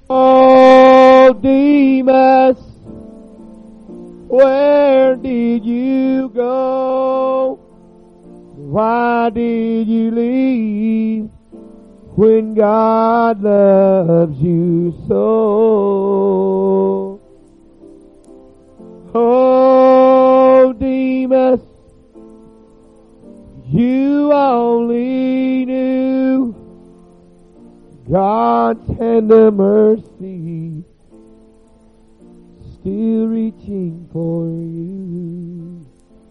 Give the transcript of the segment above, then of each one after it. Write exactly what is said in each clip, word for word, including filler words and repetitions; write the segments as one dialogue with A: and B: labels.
A: Oh, Demas, where did you go? Why did you leave when God loves you so? Oh, Demas, you only knew God's hand of mercy still reaching for you.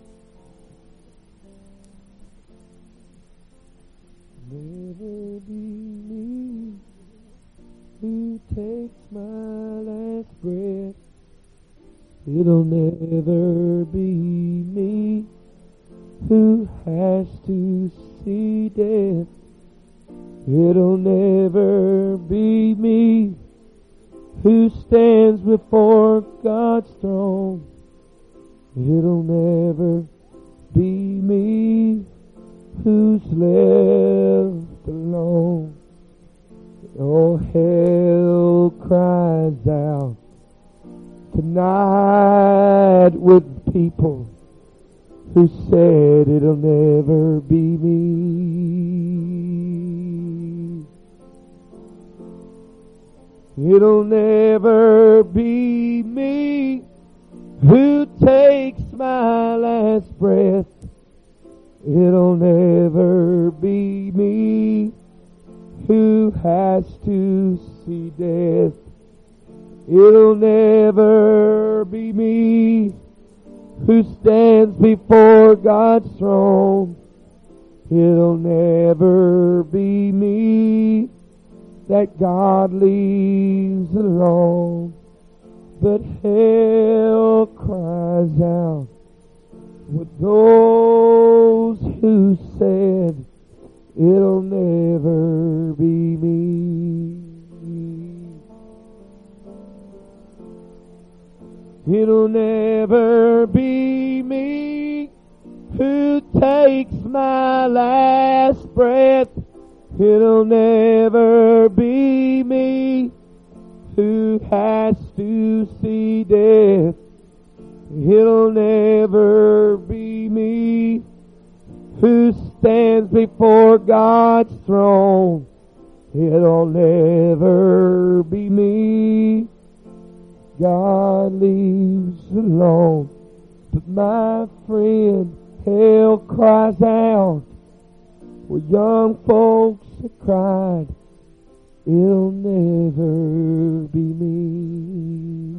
A: Never be me who takes my last breath. It'll never be me who has to see death. It'll never be me who stands before God's throne. It'll never be me who's left alone. Oh, hell cries out tonight with people who said it'll never be me. It'll never be me who takes my last breath. It'll never be me who has to see death. It'll never be me who stands before God's throne. It'll never be me that God leaves alone. But hell cries out with those who said it'll never be me. It'll never be me who takes my last breath. It'll never be me who has to see death. It'll never be me who stands before God's throne. It'll never be me God leaves alone. But my friend, hell cries out with young folks that cried, it'll never be me.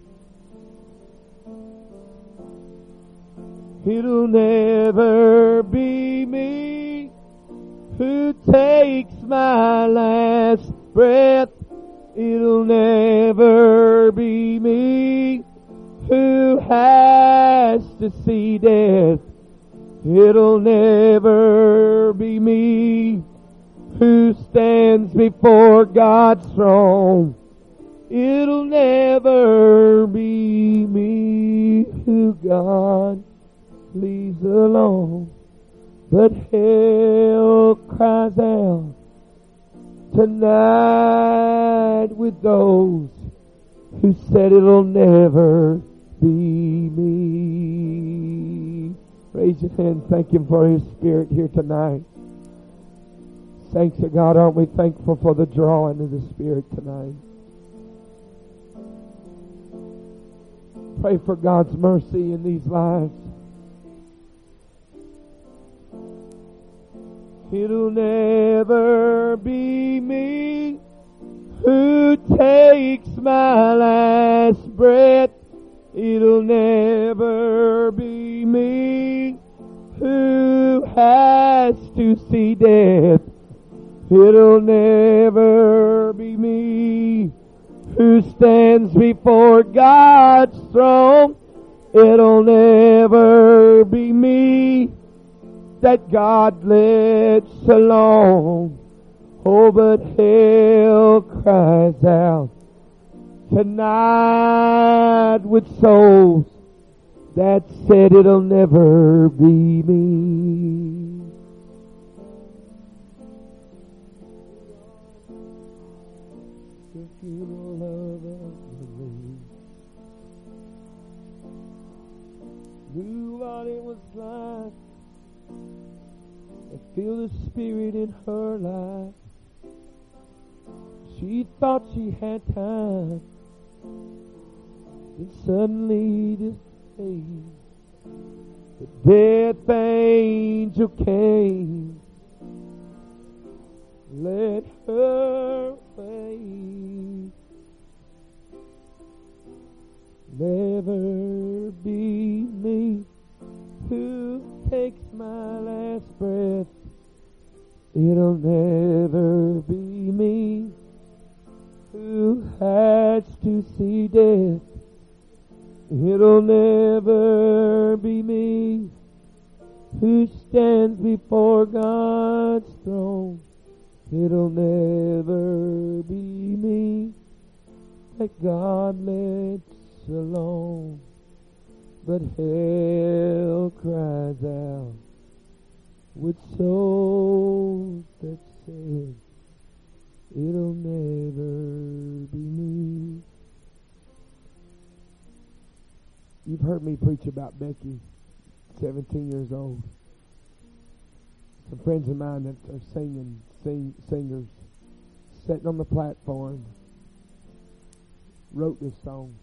A: It'll never be me who takes my last breath. It'll never be me who has to see death. It'll never be me who stands before God's throne. It'll never be me who God leaves alone. But hell cries out tonight with those who said it'll never be me. Raise your hand, thank Him for His Spirit here tonight. Thanks to God, aren't we thankful for the drawing of the Spirit tonight? Pray for God's mercy in these lives. It'll never be me who takes my last breath. It'll never be me who has to see death. It'll never be me who stands before God's throne. It'll never be me that God lets alone. Oh, but hell cries out tonight with souls that said it'll never be me. the funeral of a believer. Knew what it was like to feel the Spirit in her life. She thought she had time, then suddenly this day, the death angel came, let her fade. Never be me who takes my last breath. It'll never be me who has to see death. It'll never be me who stands before God's throne. It'll never be me that God lets alone. But hell cries out with souls that said, it'll never be me. You've heard me preach about Becky, seventeen years old. Some friends of mine that are singing, sing, singers, sitting on the platform, wrote this song.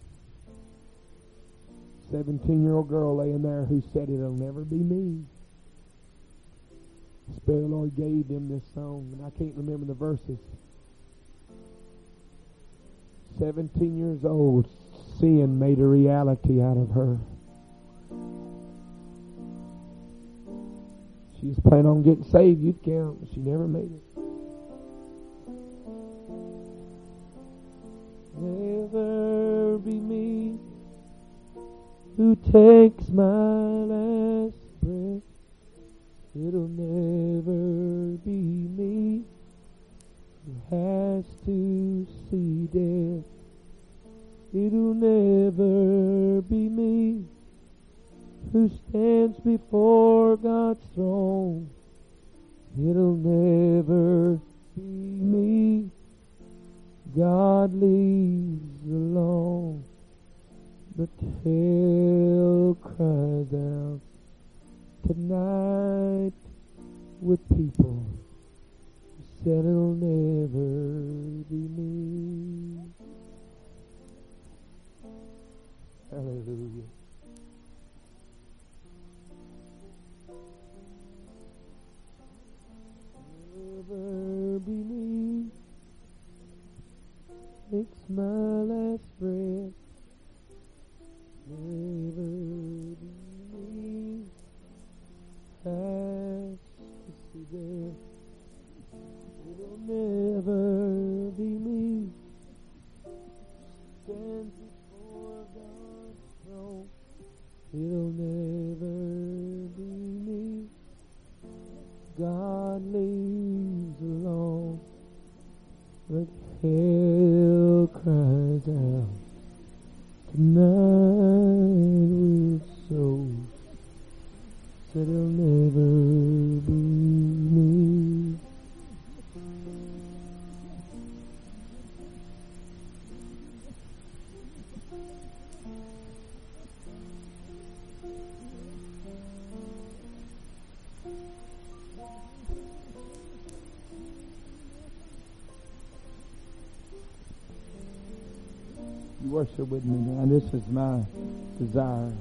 A: seventeen-year-old girl laying there who said, it'll never be me. The Spirit of the Lord gave them this song, and I can't remember the verses. seventeen years old, sin made a reality out of her. She was planning on getting saved, you'd count, but she never made it. Never be me who takes my last breath. It'll never be me who has to see death. It'll never be me who stands before God's throne. It'll never be me God leaves alone. But hell cries out tonight with people who said it'll never be me. Hallelujah. Never be me takes my last breath. Never be me has to see death. It'll never be me stand before God's throne. It'll never be me God leaves alone. But hell cries out tonight with souls said it'll never be me. You worship with me now. This is my desire.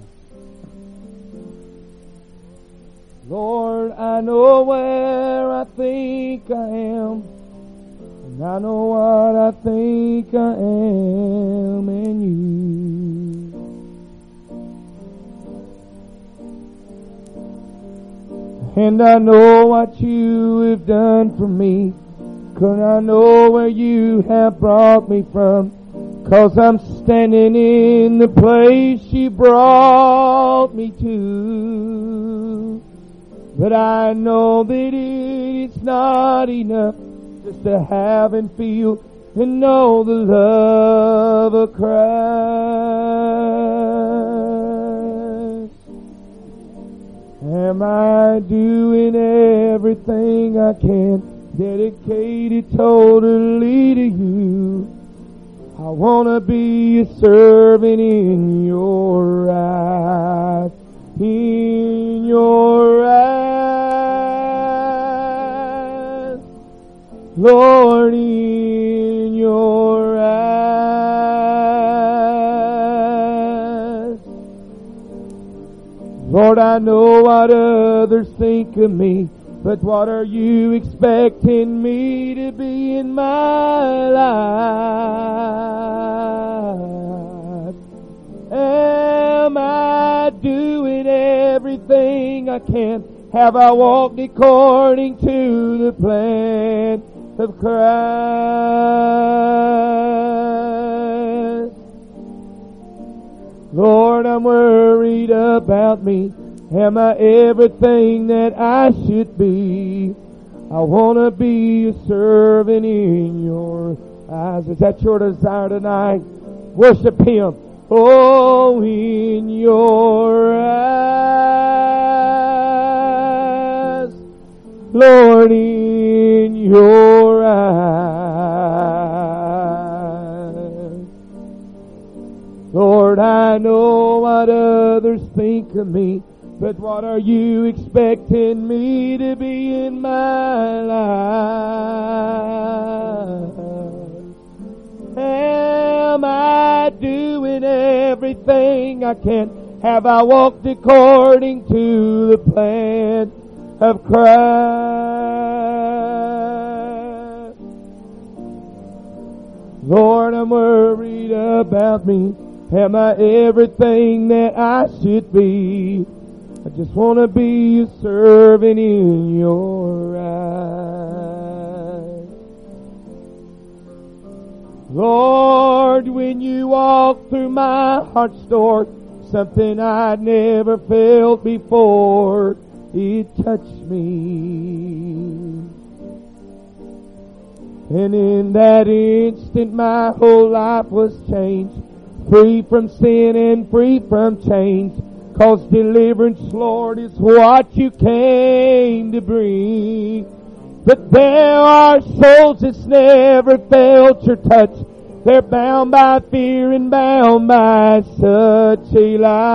A: Lord, I know where I think I am, and I know what I think I am in you. And I know what you have done for me, 'cause I know where you have brought me from. 'Cause I'm standing in the place you brought me to. But I know that it's not enough just to have and feel and know the love of Christ. Am I doing everything I can, dedicated totally to you? I want to be a servant in your eyes, in your eyes, Lord, in your eyes. Lord, I know what others think of me, but what are you expecting me to be in my life? Am I doing everything I can? Have I walked according to the plan of Christ? Lord, I'm worried about me. Am I everything that I should be? I want to be a servant in your eyes. Is that your desire tonight? Worship Him. Oh, in your eyes, Lord, in your eyes. Lord, I know what others think of me, but what are you expecting me to be in my life? Am I doing everything I can? Have I walked according to the plan of Christ? Lord, I'm worried about me. Am I everything that I should be? I just want to be a servant in your eyes. Lord, when you walk through my heart's door, something I'd never felt before, it touched me. And in that instant my whole life was changed, free from sin and free from chains. 'Cause deliverance, Lord, is what you came to bring. But there are souls that's never felt your touch. They're bound by fear and bound by such a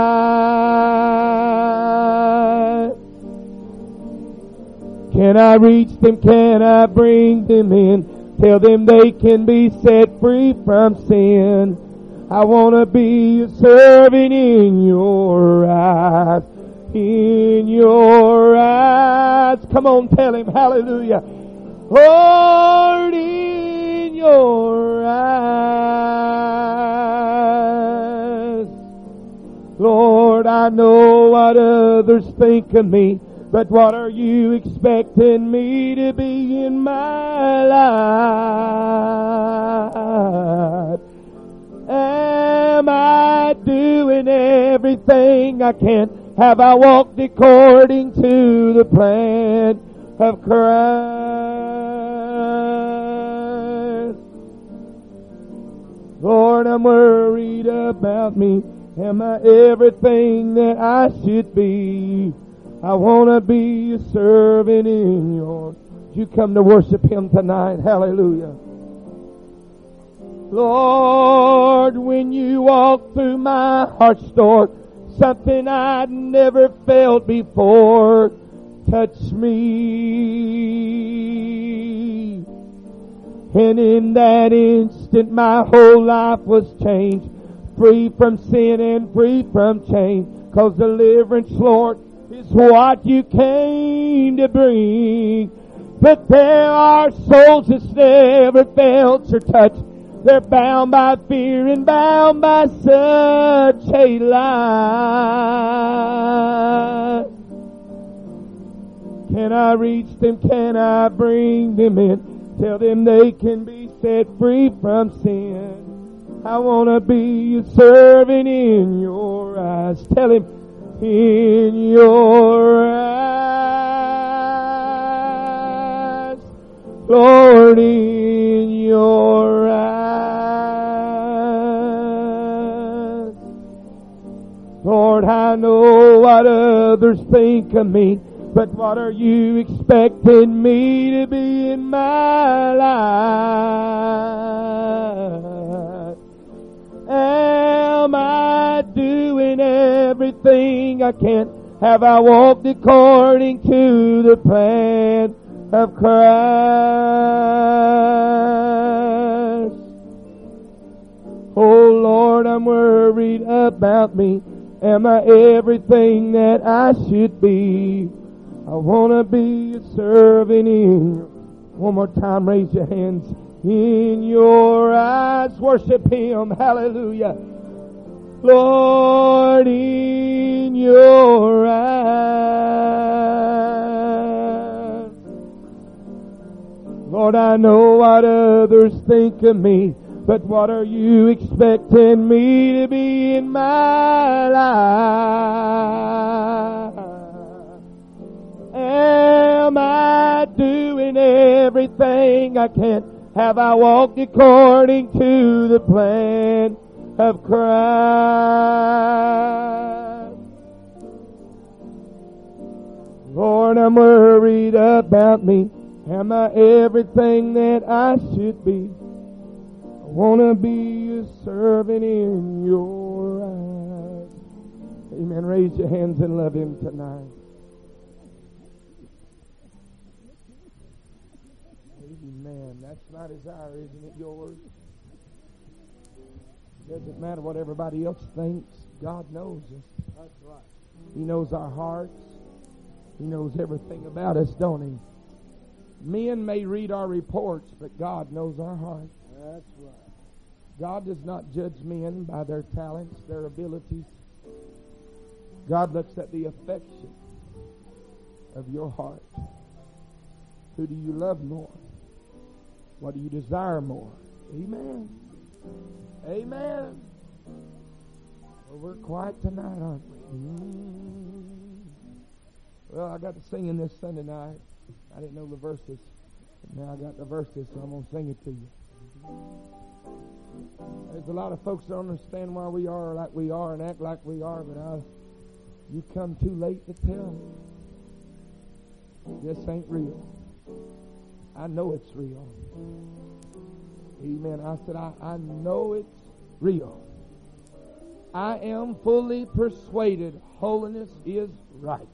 A: life. Can I reach them? Can I bring them in? Tell them they can be set free from sin. I want to be a servant in your eyes, in your eyes. Come on, tell Him, hallelujah. Lord, in your eyes. Lord, I know what others think of me, but what are you expecting me to be in my life? Am I doing everything I can? Have I walked according to the plan of Christ? Lord, I'm worried about me. Am I everything that I should be? I want to be a servant in your... You come to worship Him tonight. Hallelujah. Lord, when you walk through my heart's door, something I'd never felt before, touch me. And in that instant my whole life was changed, free from sin and free from chains. 'Cause deliverance, Lord, is what you came to bring. But there are souls that's never felt your touch. They're bound by fear and bound by such a life. Can I reach them? Can I bring them in? Tell them they can be set free from sin. I want to be a servant in your eyes. Tell Him, in your eyes. Lord, in your eyes. Lord, I know what others think of me, but what are you expecting me to be in my life? everything I can? Have I walked according to the plan of Christ? Oh Lord, I'm worried about me. Am I everything that I should be? I want to be a servant in. One more time, raise your hands. In your eyes, worship Him. Hallelujah. Lord, in your eyes. Lord, I know what others think of me, but what are you expecting me to be in my life? Am I doing everything I can? Have I walked according to the plan of Christ? Lord, I'm worried about me. Am I everything that I should be? I want to be a servant in your eyes. Amen. Raise your hands and love Him tonight. Amen. That's my desire, isn't it yours? Doesn't matter what everybody else thinks. God knows us. That's right. He knows our hearts. He knows everything about us, don't He? Men may read our reports, but God knows our hearts. That's right. God does not judge men by their talents, their abilities. God looks at the affection of your heart. Who do you love more? What do you desire more? Amen. Amen. Well, we're quiet tonight, aren't we? Mm. Well, I got to sing in this Sunday night. I didn't know the verses. Now I got the verses, so I'm going to sing it to you. There's a lot of folks that don't understand why we are like we are and act like we are, but I, you come too late to tell me. This ain't real. I know it's real. Amen. I said, I, I know it's real. I am fully persuaded holiness is right.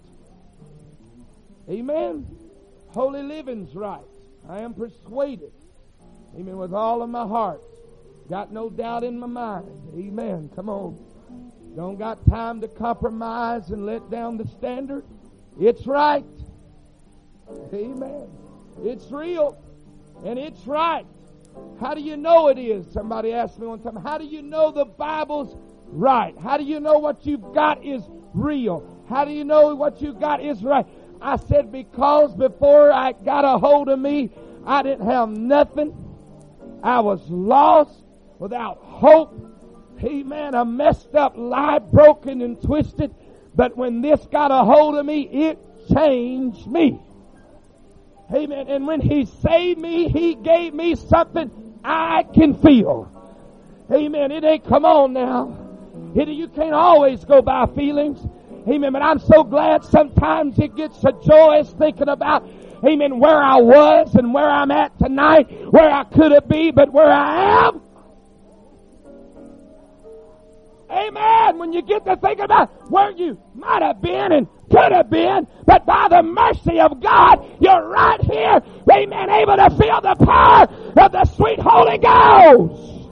A: Amen. Holy living's right. I am persuaded. Amen. With all of my heart. Got no doubt in my mind. Amen. Come on. Don't got time to compromise and let down the standard. It's right. Amen. It's real. And it's right. How do you know it is? Somebody asked me one time, how do you know the Bible's right? How do you know what you've got is real? How do you know what you got is right? I said, because before I got a hold of me, I didn't have nothing. I was lost, without hope. Amen. A messed up life, broken and twisted. But when this got a hold of me, it changed me. Amen. And when He saved me, He gave me something I can feel. Amen. It ain't, come on now. It, you can't always go by feelings. Amen. But I'm so glad sometimes it gets so joyous thinking about, amen, where I was and where I'm at tonight, where I could have been, but where I am. Amen. When you get to thinking about where you might have been and could have been, but by the mercy of God, you're right here, amen, able to feel the power of the sweet Holy Ghost.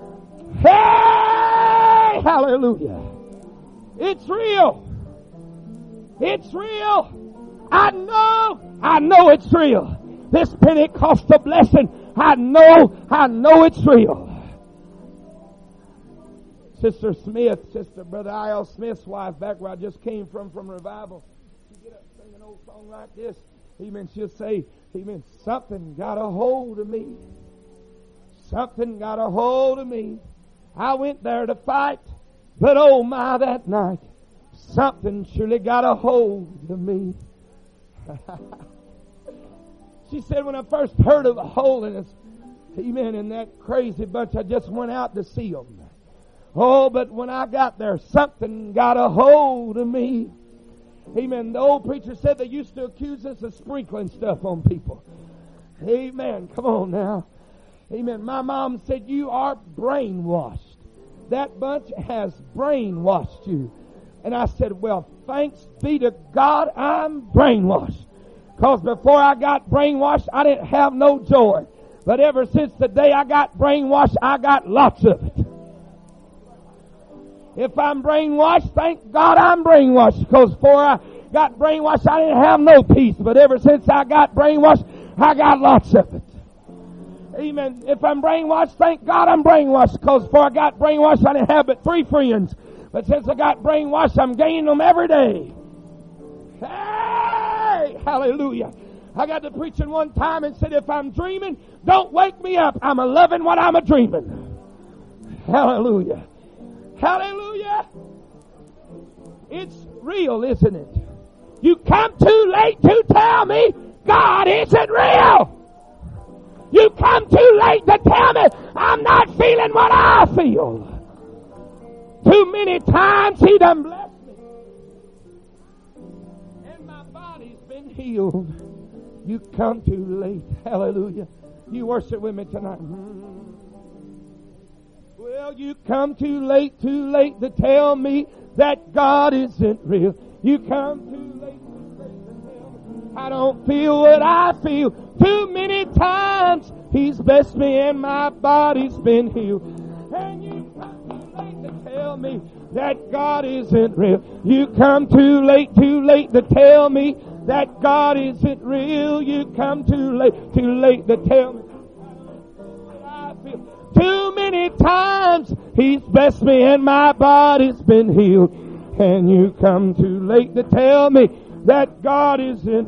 A: Hey, hallelujah. It's real. It's real. I know, I know it's real. This Pentecostal blessing, I know, I know it's real. Sister Smith, Sister Brother I L Smith's wife, back where I just came from, from revival, she get up and sing an old song like this. Amen. She'll say, amen, something got a hold of me. Something got a hold of me. I went there to fight, but oh my, that night, something surely got a hold of me. She said, when I first heard of the holiness, amen, in that crazy bunch, I just went out to see them. Oh, but when I got there, something got a hold of me. Amen. The old preacher said they used to accuse us of sprinkling stuff on people. Amen. Come on now. Amen. My mom said, you are brainwashed. That bunch has brainwashed you. And I said, well, thanks be to God I'm brainwashed. Because before I got brainwashed, I didn't have no joy. But ever since the day I got brainwashed, I got lots of it. If I'm brainwashed, thank God I'm brainwashed. Because before I got brainwashed, I didn't have no peace. But ever since I got brainwashed, I got lots of it. Amen. If I'm brainwashed, thank God I'm brainwashed. Because before I got brainwashed, I didn't have but three friends. But since I got brainwashed, I'm gaining them every day. Hey! Hallelujah. I got to preaching one time and said, if I'm dreaming, don't wake me up. I'm a loving what I'm a dreaming. Hallelujah. Hallelujah. It's real, isn't it? You come too late to tell me God isn't real. You come too late to tell me I'm not feeling what I feel. Too many times He done blessed me. And my body's been healed. You come too late. Hallelujah. You worship with me tonight. Well, you come too late, too late to tell me that God isn't real. You come too late, too late to tell me I don't feel what I feel. Too many times He's blessed me and my body's been healed. And you come too late to tell me that God isn't real. You come too late, too late to tell me that God isn't real. You come too late, too late to tell me what I feel. Too many times He's blessed me and my body's been healed. And you come too late to tell me that God isn't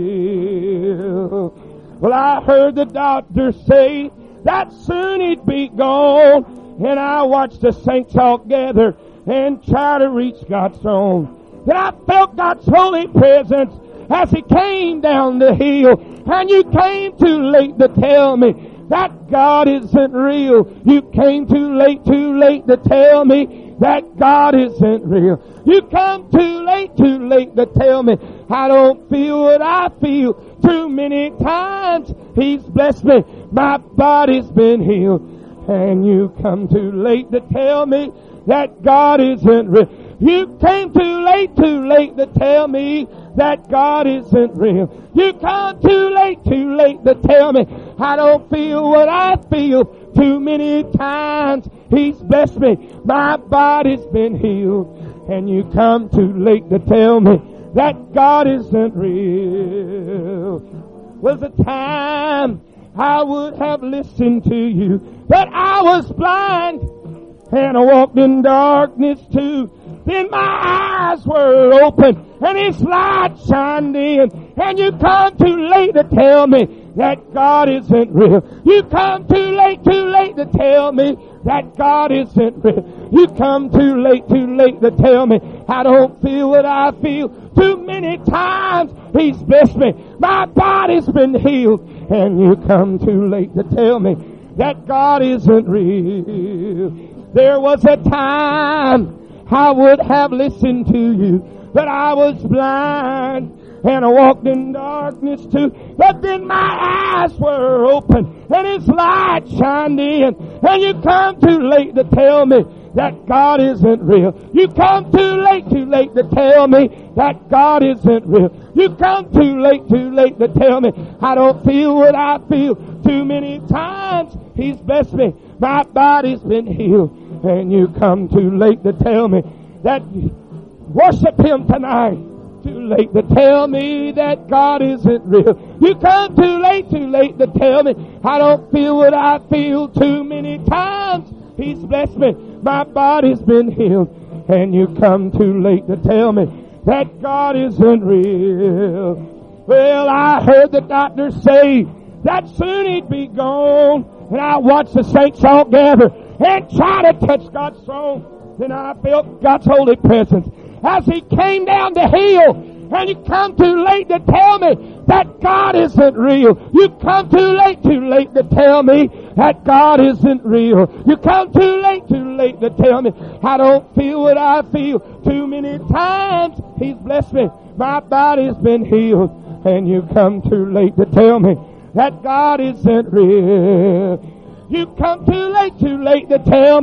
A: real. Well, I heard the doctor say that soon He'd be gone. And I watched the saints all gather and try to reach God's throne. Then I felt God's holy presence as He came down the hill. And you came too late to tell me that God isn't real. You came too late, too late to tell me that God isn't real. You come too late, too late to tell me I don't feel what I feel. Too many times He's blessed me. My body's been healed. And you come too late to tell me that God isn't real. You came too late, too late to tell me that God isn't real. You come too late, too late to tell me I don't feel what I feel. Too many times He's blessed me. My body's been healed. And you come too late to tell me that God isn't real. Was a time I would have listened to you, but I was blind and I walked in darkness too. Then my eyes were open and His light shined in. And you come too late to tell me that God isn't real. You come too late, too late to tell me that God isn't real. You come too late, too late to tell me I don't feel what I feel. Too many times He's blessed me. My body's been healed. And you come too late to tell me that God isn't real. There was a time I would have listened to you, but I was blind and I walked in darkness too. But then my eyes were open and His light shined in. And you come too late to tell me that God isn't real. You come too late, too late to tell me that God isn't real. You come too late, too late to tell me I don't feel what I feel. Too many times He's blessed me. My body's been healed. And you come too late to tell me that worship Him tonight. Too late to tell me that God isn't real. You come too late, too late to tell me I don't feel what I feel. Too many times He's blessed me. My body's been healed. And you come too late to tell me that God isn't real. Well, I heard the doctor say that soon He'd be gone. And I watched the saints all gather and try to touch God's throne. Then I felt God's holy presence as He came down the hill. And you come too late to tell me that God isn't real. You come too late, too late to tell me that God isn't real. You come too late, too late to tell me I don't feel what I feel. Too many times He's blessed me. My body's been healed. And you come too late to tell me that God isn't real. You come too late, too late to tell me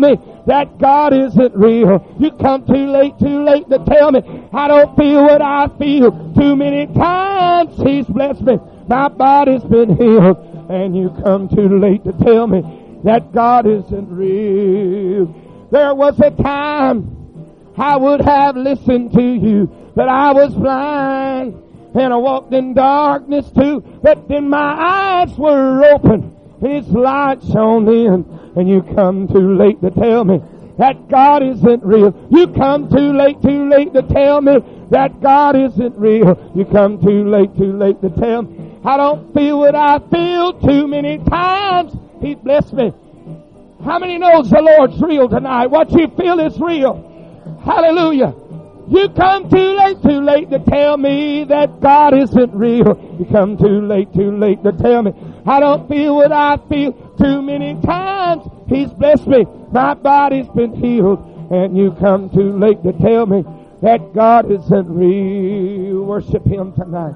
A: that God isn't real. You come too late, too late to tell me I don't feel what I feel. Too many times He's blessed me. My body's been healed. And you come too late to tell me that God isn't real. There was a time I would have listened to you, but I was blind and I walked in darkness too. But then my eyes were open and His light shone in. And you come too late to tell me that God isn't real. You come too late, too late to tell me that God isn't real. You come too late, too late to tell me I don't feel what I feel. Too many times He's blessed me. How many knows the Lord's real tonight? What you feel is real. Hallelujah. You come too late, too late to tell me that God isn't real. You come too late, too late to tell me I don't feel what I feel. Too many times He's blessed me. My body's been healed. And you come too late to tell me that God isn't real. Worship Him tonight.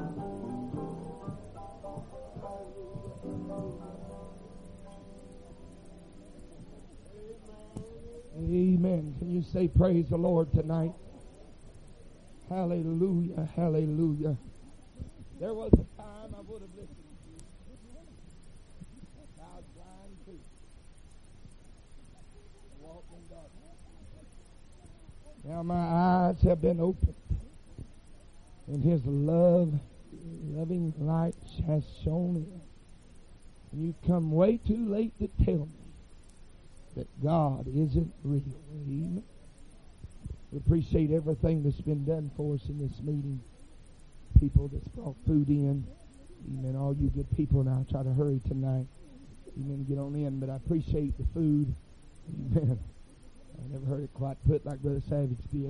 A: Amen. Can you say praise the Lord tonight? Hallelujah, hallelujah. There was a time I would have listened to you. I was blind too. Walked in darkness. Now my eyes have been opened. And His love, loving light has shone in. And you come way too late to tell me that God isn't real. Amen. We appreciate everything that's been done for us in this meeting. People that's brought food in. Amen. All you good people, and I'll try to hurry tonight. Amen. Get on in, but I appreciate the food. Amen. I never heard it quite put like Brother Savage did.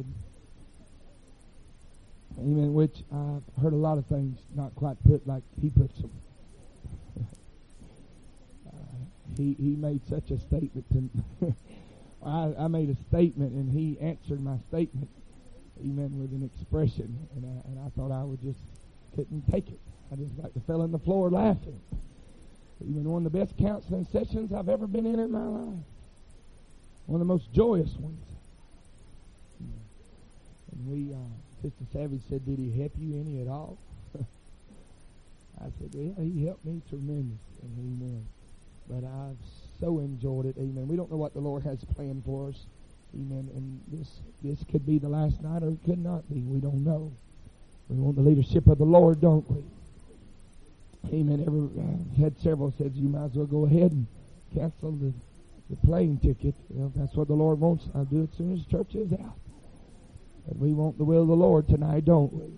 A: Amen. Which I've heard a lot of things not quite put like he puts them. He he made such a statement to I, I made a statement and he answered my statement, amen, with an expression, and I, and I thought I would just couldn't take it. I just like to fell on the floor laughing. Even one of the best counseling sessions I've ever been in in my life. One of the most joyous ones. And we, uh, Sister Savage said, "Did he help you any at all?" I said, "Yeah, he helped me tremendously." Amen. But I've so enjoyed it. Amen. We don't know what the Lord has planned for us. Amen. And this this could be the last night or it could not be. We don't know. We want the leadership of the Lord, don't we? Amen. Ever uh, had several said you might as well go ahead and cancel the, the plane ticket. You know, if that's what the Lord wants, I'll do it as soon as church is out. But we want the will of the Lord tonight, don't we?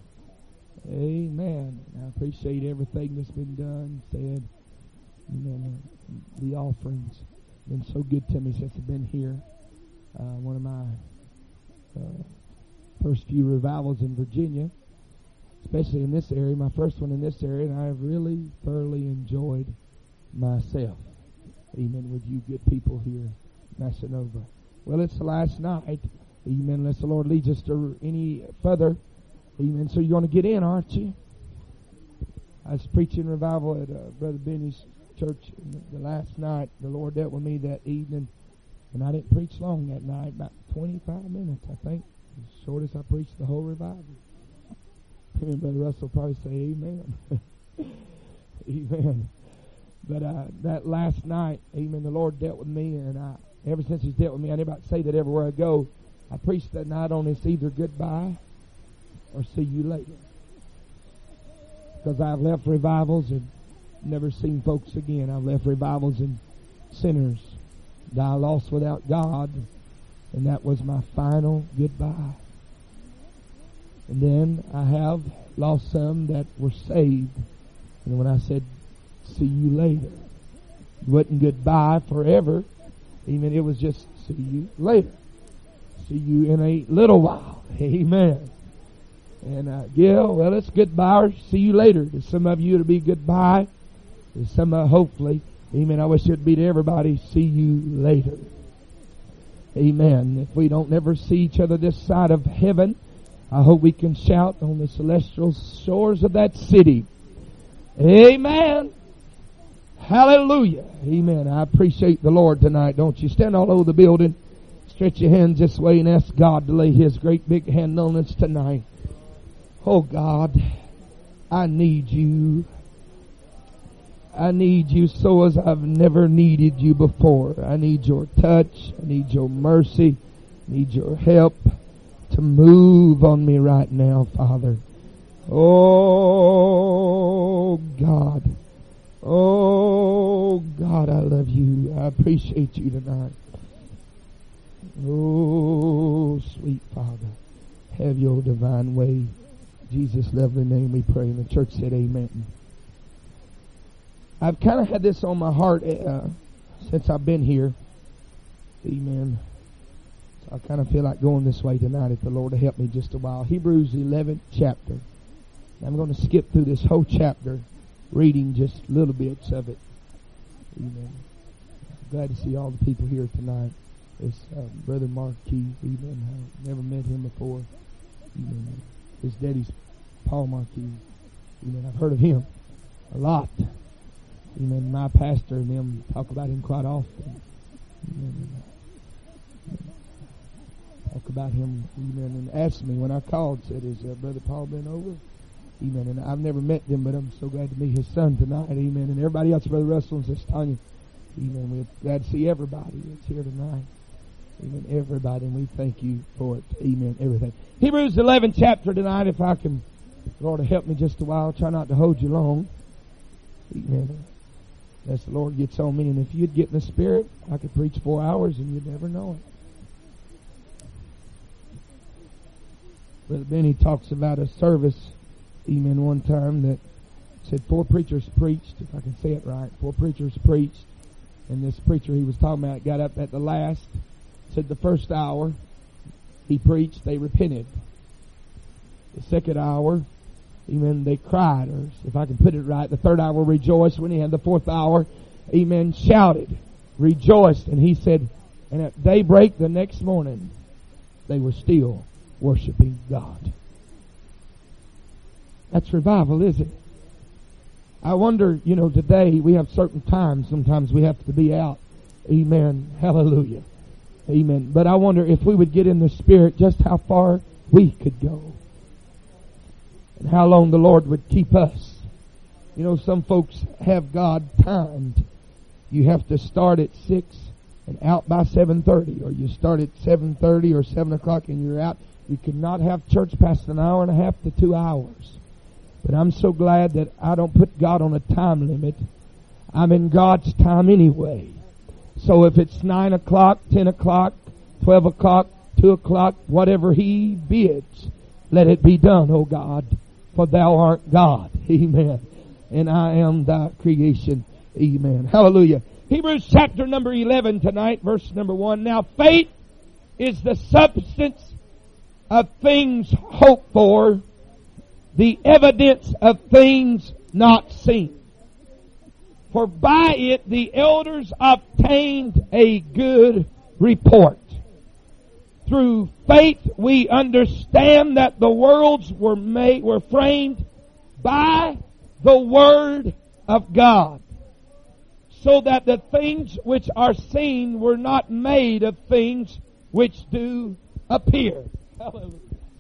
A: Amen. I appreciate everything that's been done, said. Amen. The offerings been so good to me since I've been here. Uh, one of my uh, first few revivals in Virginia, especially in this area, my first one in this area, and I have really thoroughly enjoyed myself. Amen. With you good people here, Massanova. Well, it's the last night. Amen. Unless the Lord leads us to any further. Amen. So you're going to get in, aren't you? I was preaching revival at uh, Brother Benny's church the last night. The Lord dealt with me that evening, and I didn't preach long that night, about twenty-five minutes, I think. The shortest I preached the whole revival. And Brother Russell probably say amen. Amen. But uh, that last night, amen, the Lord dealt with me, and I, ever since He's dealt with me, I never say that everywhere I go. I preached that night on it's either goodbye or see you later. Because I've left revivals and never seen folks again. I've left revivals and sinners die lost without God, and that was my final goodbye. And then I have lost some that were saved, and when I said see you later, it wasn't goodbye forever. Amen. It was just see you later. See you in a little while. Amen. And uh, yeah, well, it's goodbye or see you later. To some of you, it'll be goodbye. To some, uh, hopefully, amen. I wish it would be to everybody, see you later. Amen. If we don't never see each other this side of heaven, I hope we can shout on the celestial shores of that city. Amen. Hallelujah. Amen. I appreciate the Lord tonight, don't you? Stand all over the building. Stretch your hands this way and ask God to lay His great big hand on us tonight. Oh God, I need You. I need You so as I've never needed You before. I need Your touch. I need Your mercy. I need Your help to move on me right now, Father. Oh God. Oh God, I love You. I appreciate You tonight. Oh, sweet Father, have Your divine way. In Jesus' lovely name we pray. And the church said amen. I've kind of had this on my heart uh, since I've been here. Amen. So I kind of feel like going this way tonight if the Lord will help me just a while. Hebrews eleventh chapter. I'm going to skip through this whole chapter, reading just little bits of it. Amen. I'm glad to see all the people here tonight. It's uh, Brother Marquis. Amen. I've never met him before. Amen. His daddy's Paul Marquis. Amen. I've heard of him a lot. Amen. My pastor and them talk about him quite often. Amen. Talk about him. Amen. And asked me when I called, said, "Has uh, Brother Paul been over?" Amen. And I've never met them, but I'm so glad to meet his son tonight. Amen. And everybody else, Brother Russell and Sister Tanya. Amen. We're glad to see everybody that's here tonight. Amen. Everybody, and we thank You for it. Amen. Everything. Hebrews eleventh chapter tonight, if I can, Lord, help me just a while. Try not to hold you long. Amen. As the Lord gets on me, and if you'd get in the Spirit, I could preach four hours and you'd never know it. Brother Benny talks about a service, amen, one time that said four preachers preached, if I can say it right. Four preachers preached, and this preacher he was talking about got up at the last, said the first hour he preached, they repented. The second hour, amen, they cried, or if I can put it right, the third hour rejoiced when he had the fourth hour, amen, shouted, rejoiced, and he said, and at daybreak the next morning, they were still worshiping God. That's revival, is it? I wonder, you know, today we have certain times, sometimes we have to be out. Amen. Hallelujah. Amen. But I wonder if we would get in the Spirit just how far we could go. And how long the Lord would keep us. You know, some folks have God timed. You have to start at six and out by seven thirty. Or you start at seven thirty or seven o'clock and you're out. You cannot have church past an hour and a half to two hours. But I'm so glad that I don't put God on a time limit. I'm in God's time anyway. So if it's nine o'clock, ten o'clock, twelve o'clock, two o'clock, whatever He bids, let it be done, O God, for Thou art God. Amen. And I am Thy creation. Amen. Hallelujah. Hebrews chapter number eleven tonight, verse number one. Now faith is the substance of things hoped for, the evidence of things not seen. For by it the elders obtained a good report. Through faith we understand that the worlds were made, were framed by the Word of God, so that the things which are seen were not made of things which do appear. Hallelujah.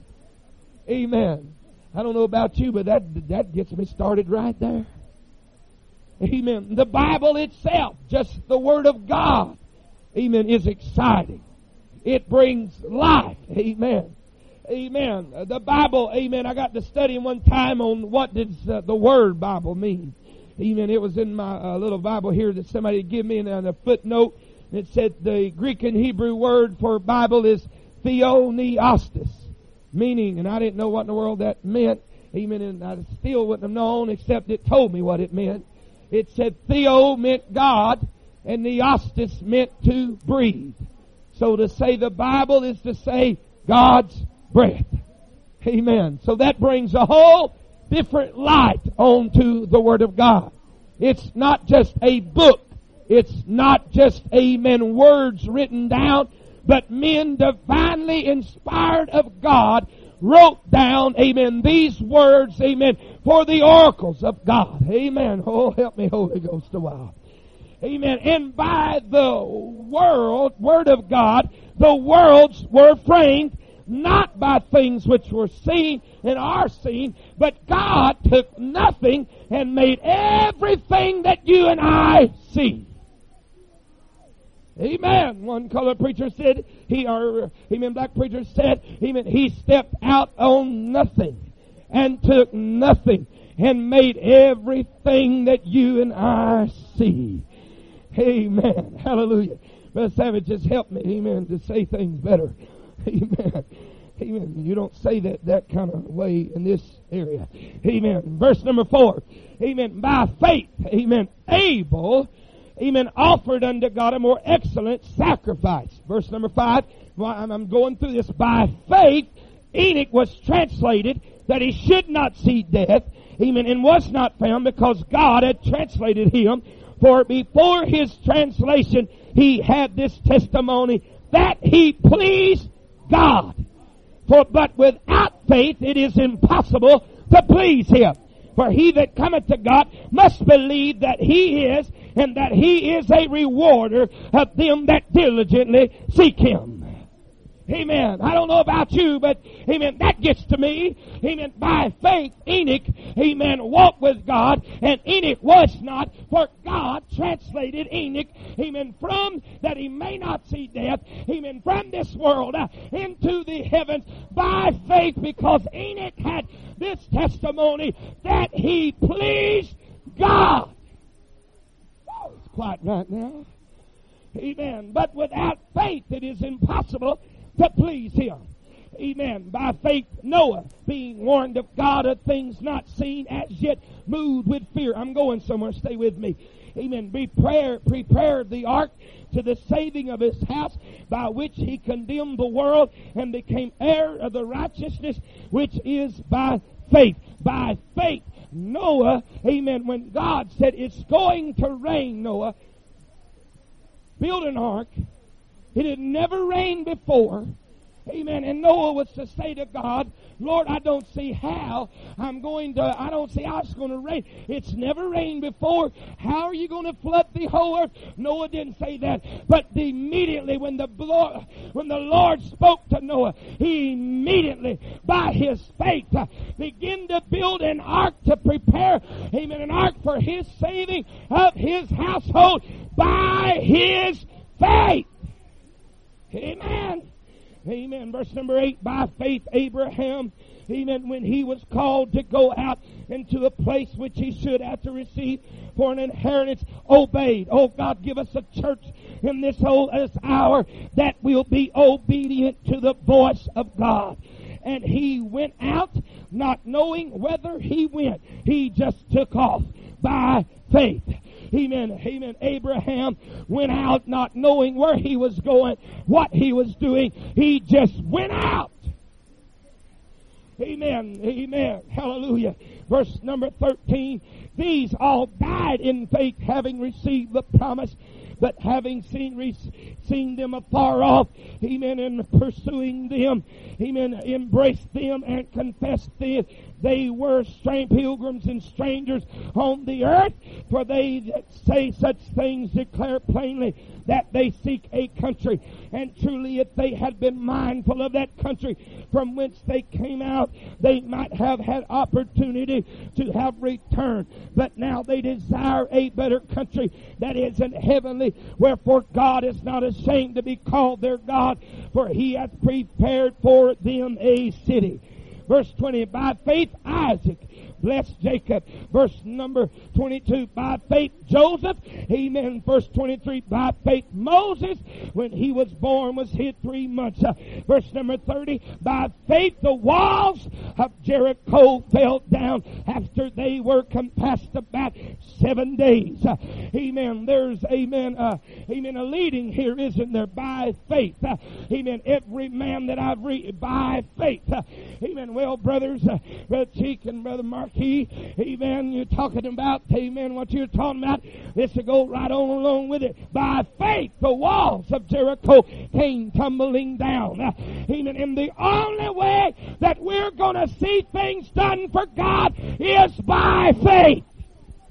A: Amen. I don't know about you, but that that gets me started right there. Amen. The Bible itself, just the Word of God, amen, is exciting. It brings life. Amen. Amen. The Bible, amen, I got to study one time on what does uh, the word Bible mean. Amen. It was in my uh, little Bible here that somebody gave me in a footnote. It said the Greek and Hebrew word for Bible is theoniostis, meaning, and I didn't know what in the world that meant. Amen. And I still wouldn't have known except it told me what it meant. It said theo meant God and neostis meant to breathe. So to say the Bible is to say God's breath. Amen. So that brings a whole different light onto the Word of God. It's not just a book. It's not just, amen, words written down, but men divinely inspired of God wrote down, amen, these words, amen, for the oracles of God. Amen. Oh, help me, Holy Ghost, a while. Amen. And by the world, Word of God, the worlds were framed not by things which were seen and are seen, but God took nothing and made everything that you and I see. Amen. One colored preacher said, he, or, amen, black preacher said, amen, he stepped out on nothing and took nothing and made everything that you and I see. Amen. Hallelujah. Brother Savage, just help me, amen, to say things better. Amen. Amen. You don't say that that kind of way in this area. Amen. Verse number four. Amen. By faith, amen, Abel, amen, offered unto God a more excellent sacrifice. Verse number five. Well, I'm going through this. By faith, Enoch was translated that he should not see death. Amen. And was not found because God had translated him. For before his translation, he had this testimony that he pleased God. For but without faith it is impossible to please him. For he that cometh to God must believe that he is, and that he is a rewarder of them that diligently seek him. Amen. I don't know about you, but amen, that gets to me. Amen. By faith, Enoch, amen, walked with God, and Enoch was not, for God translated Enoch, amen, from that he may not see death, amen, from this world uh, into the heavens by faith, because Enoch had this testimony that he pleased God. Oh, it's quiet right now. Amen. But without faith it is impossible to please him. Amen. By faith, Noah, being warned of God of things not seen as yet, moved with fear. I'm going somewhere. Stay with me. Amen. Prepare, prepared the ark to the saving of his house, by which he condemned the world and became heir of the righteousness which is by faith. By faith, Noah, amen, when God said it's going to rain, Noah, build an ark. It had never rained before. Amen. And Noah was to say to God, Lord, I don't see how I'm going to, I don't see how it's going to rain. It's never rained before. How are you going to flood the whole earth? Noah didn't say that. But immediately when the, when the Lord spoke to Noah, he immediately, by his faith, uh, began to build an ark to prepare, amen, an ark for his saving of his household by his faith. Amen. Amen. Verse number eight, by faith Abraham, amen, when he was called to go out into a place which he should have to receive for an inheritance, obeyed. Oh, God, give us a church in this whole this hour that will be obedient to the voice of God. And he went out not knowing whether he went. He just took off by faith. Amen. Amen. Abraham went out not knowing where he was going, what he was doing. He just went out. Amen. Amen. Hallelujah. Verse number thirteen. These all died in faith, having received the promise, but having seen, re- seen them afar off, amen, and pursuing them, amen, embraced them and confessed them. They were strange pilgrims and strangers on the earth, for they that say such things declare plainly that they seek a country. And truly, if they had been mindful of that country from whence they came out, they might have had opportunity to have returned. But now they desire a better country that is in heavenly. Wherefore God is not ashamed to be called their God, for he hath prepared for them a city. Verse twenty, by faith Isaac blessed Jacob. Verse number twenty-two, by faith Joseph. Amen. Verse twenty-three, by faith Moses, when he was born, was hid three months. Uh, verse number thirty, by faith the walls of Jericho fell down after they were compassed about seven days. Uh, amen. There's, amen, uh, amen, a leading here, isn't there? By faith. Uh, amen. Every man that I've read, by faith. Uh, amen. Well, brothers, uh, Brother Cheek and Brother Marquis, amen, you're talking about, amen, what you're talking about. This will go right on along with it. By faith, the walls of Jericho came tumbling down. Uh, amen. And the only way that we're going to see things done for God is by faith.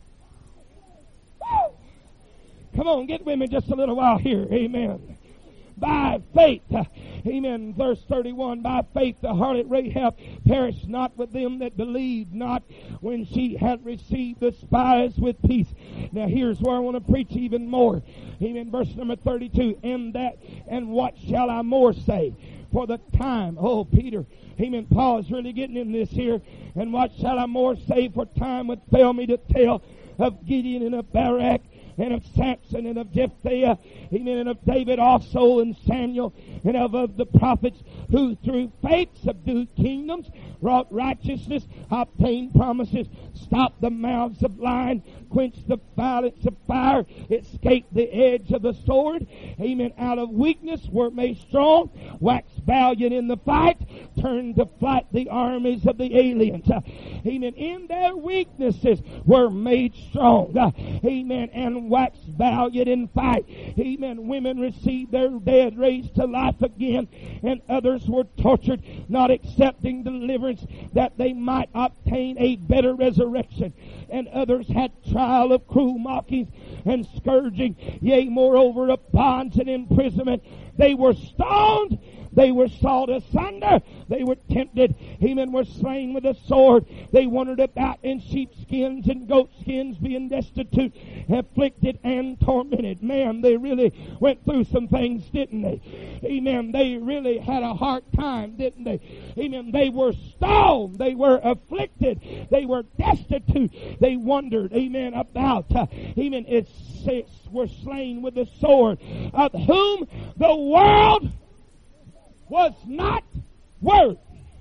A: Woo! Come on, get with me just a little while here. Amen. by faith. Amen. Verse thirty-one, by faith the harlot Rahab perished not with them that believed not when she had received the spies with peace. Now here's where I want to preach even more. Amen. Verse number thirty-two, and that, and what shall I more say? For the time, oh Peter, amen, Paul is really getting in this here. And what shall I more say? For time would fail me to tell of Gideon and of Barak and of Samson and of Jephthah, amen, and of David also and Samuel and of, of the prophets who through faith subdued kingdoms, wrought righteousness, obtained promises, stopped the mouths of lions, quenched the violence of fire, escaped the edge of the sword, amen, out of weakness were made strong, waxed valiant in the fight, turned to flight the armies of the aliens, uh, amen, in their weaknesses were made strong, uh, amen, and waxed valiant in fight, amen. Women received their dead raised to life again, and others were tortured, not accepting deliverance that they might obtain a better resurrection, and others had trial of cruel mockings and scourging, yea, moreover of bonds and imprisonment. They were stoned, they were sawed asunder, they were tempted, amen, were slain with a sword. They wandered about in sheepskins and goatskins, being destitute, afflicted, and tormented. Man, they really went through some things, didn't they? Amen. They really had a hard time, didn't they? Amen. They were stoned, they were afflicted, they were destitute, they wandered, amen, about, uh, amen, it's, it's were slain with the sword, of whom the world was not worthy.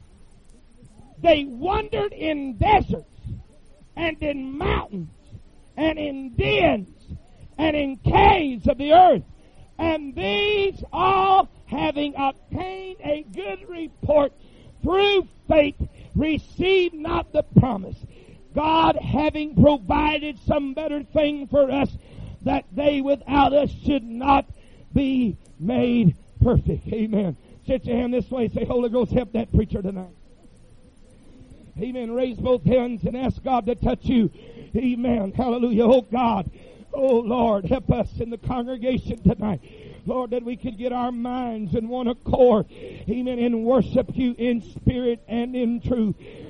A: They wandered in deserts and in mountains and in dens and in caves of the earth, and these all, having obtained a good report through faith, received not the promise, God having provided some better thing for us, that they without us should not be made perfect. Amen. Set your hand this way. Say, Holy Ghost, help that preacher tonight. Amen. Raise both hands and ask God to touch you. Amen. Hallelujah. Oh God. Oh Lord, help us in the congregation tonight. Lord, that we could get our minds in one accord. Amen. And worship you in spirit and in truth.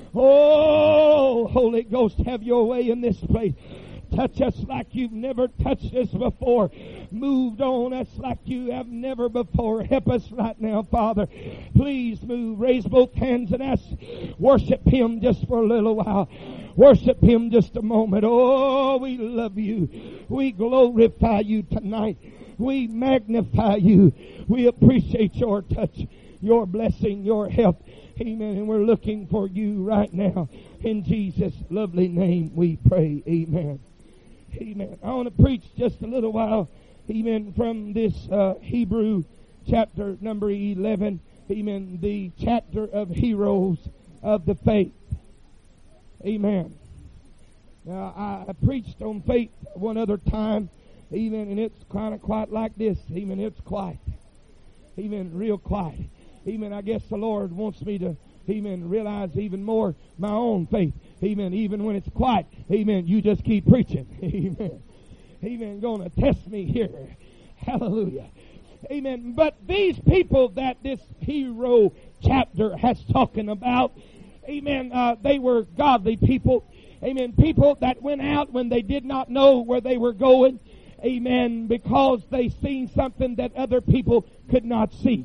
A: Oh, Holy Ghost, have your way in this place. Touch us like you've never touched us before. Moved on us like you have never before. Help us right now, Father. Please move. Raise both hands and ask. Worship Him just for a little while. Worship Him just a moment. Oh, we love you. We glorify you tonight. We magnify you. We appreciate your touch, your blessing, your help. Amen. And we're looking for you right now. In Jesus' lovely name we pray. Amen. Amen. I want to preach just a little while, amen, from this uh, Hebrew chapter number eleven, amen, the chapter of heroes of the faith. Amen. Now, I, I preached on faith one other time, amen, and it's kind of quiet like this. Amen. It's quiet. Amen. Real quiet. Amen. I guess the Lord wants me to, amen, realize even more my own faith. Amen. Even when it's quiet. Amen. You just keep preaching. Amen. Amen. Going to test me here. Hallelujah. Amen. But these people that this hero chapter has talking about, amen, uh, they were godly people. Amen. People that went out when they did not know where they were going. Amen. Because they seen something that other people could not see.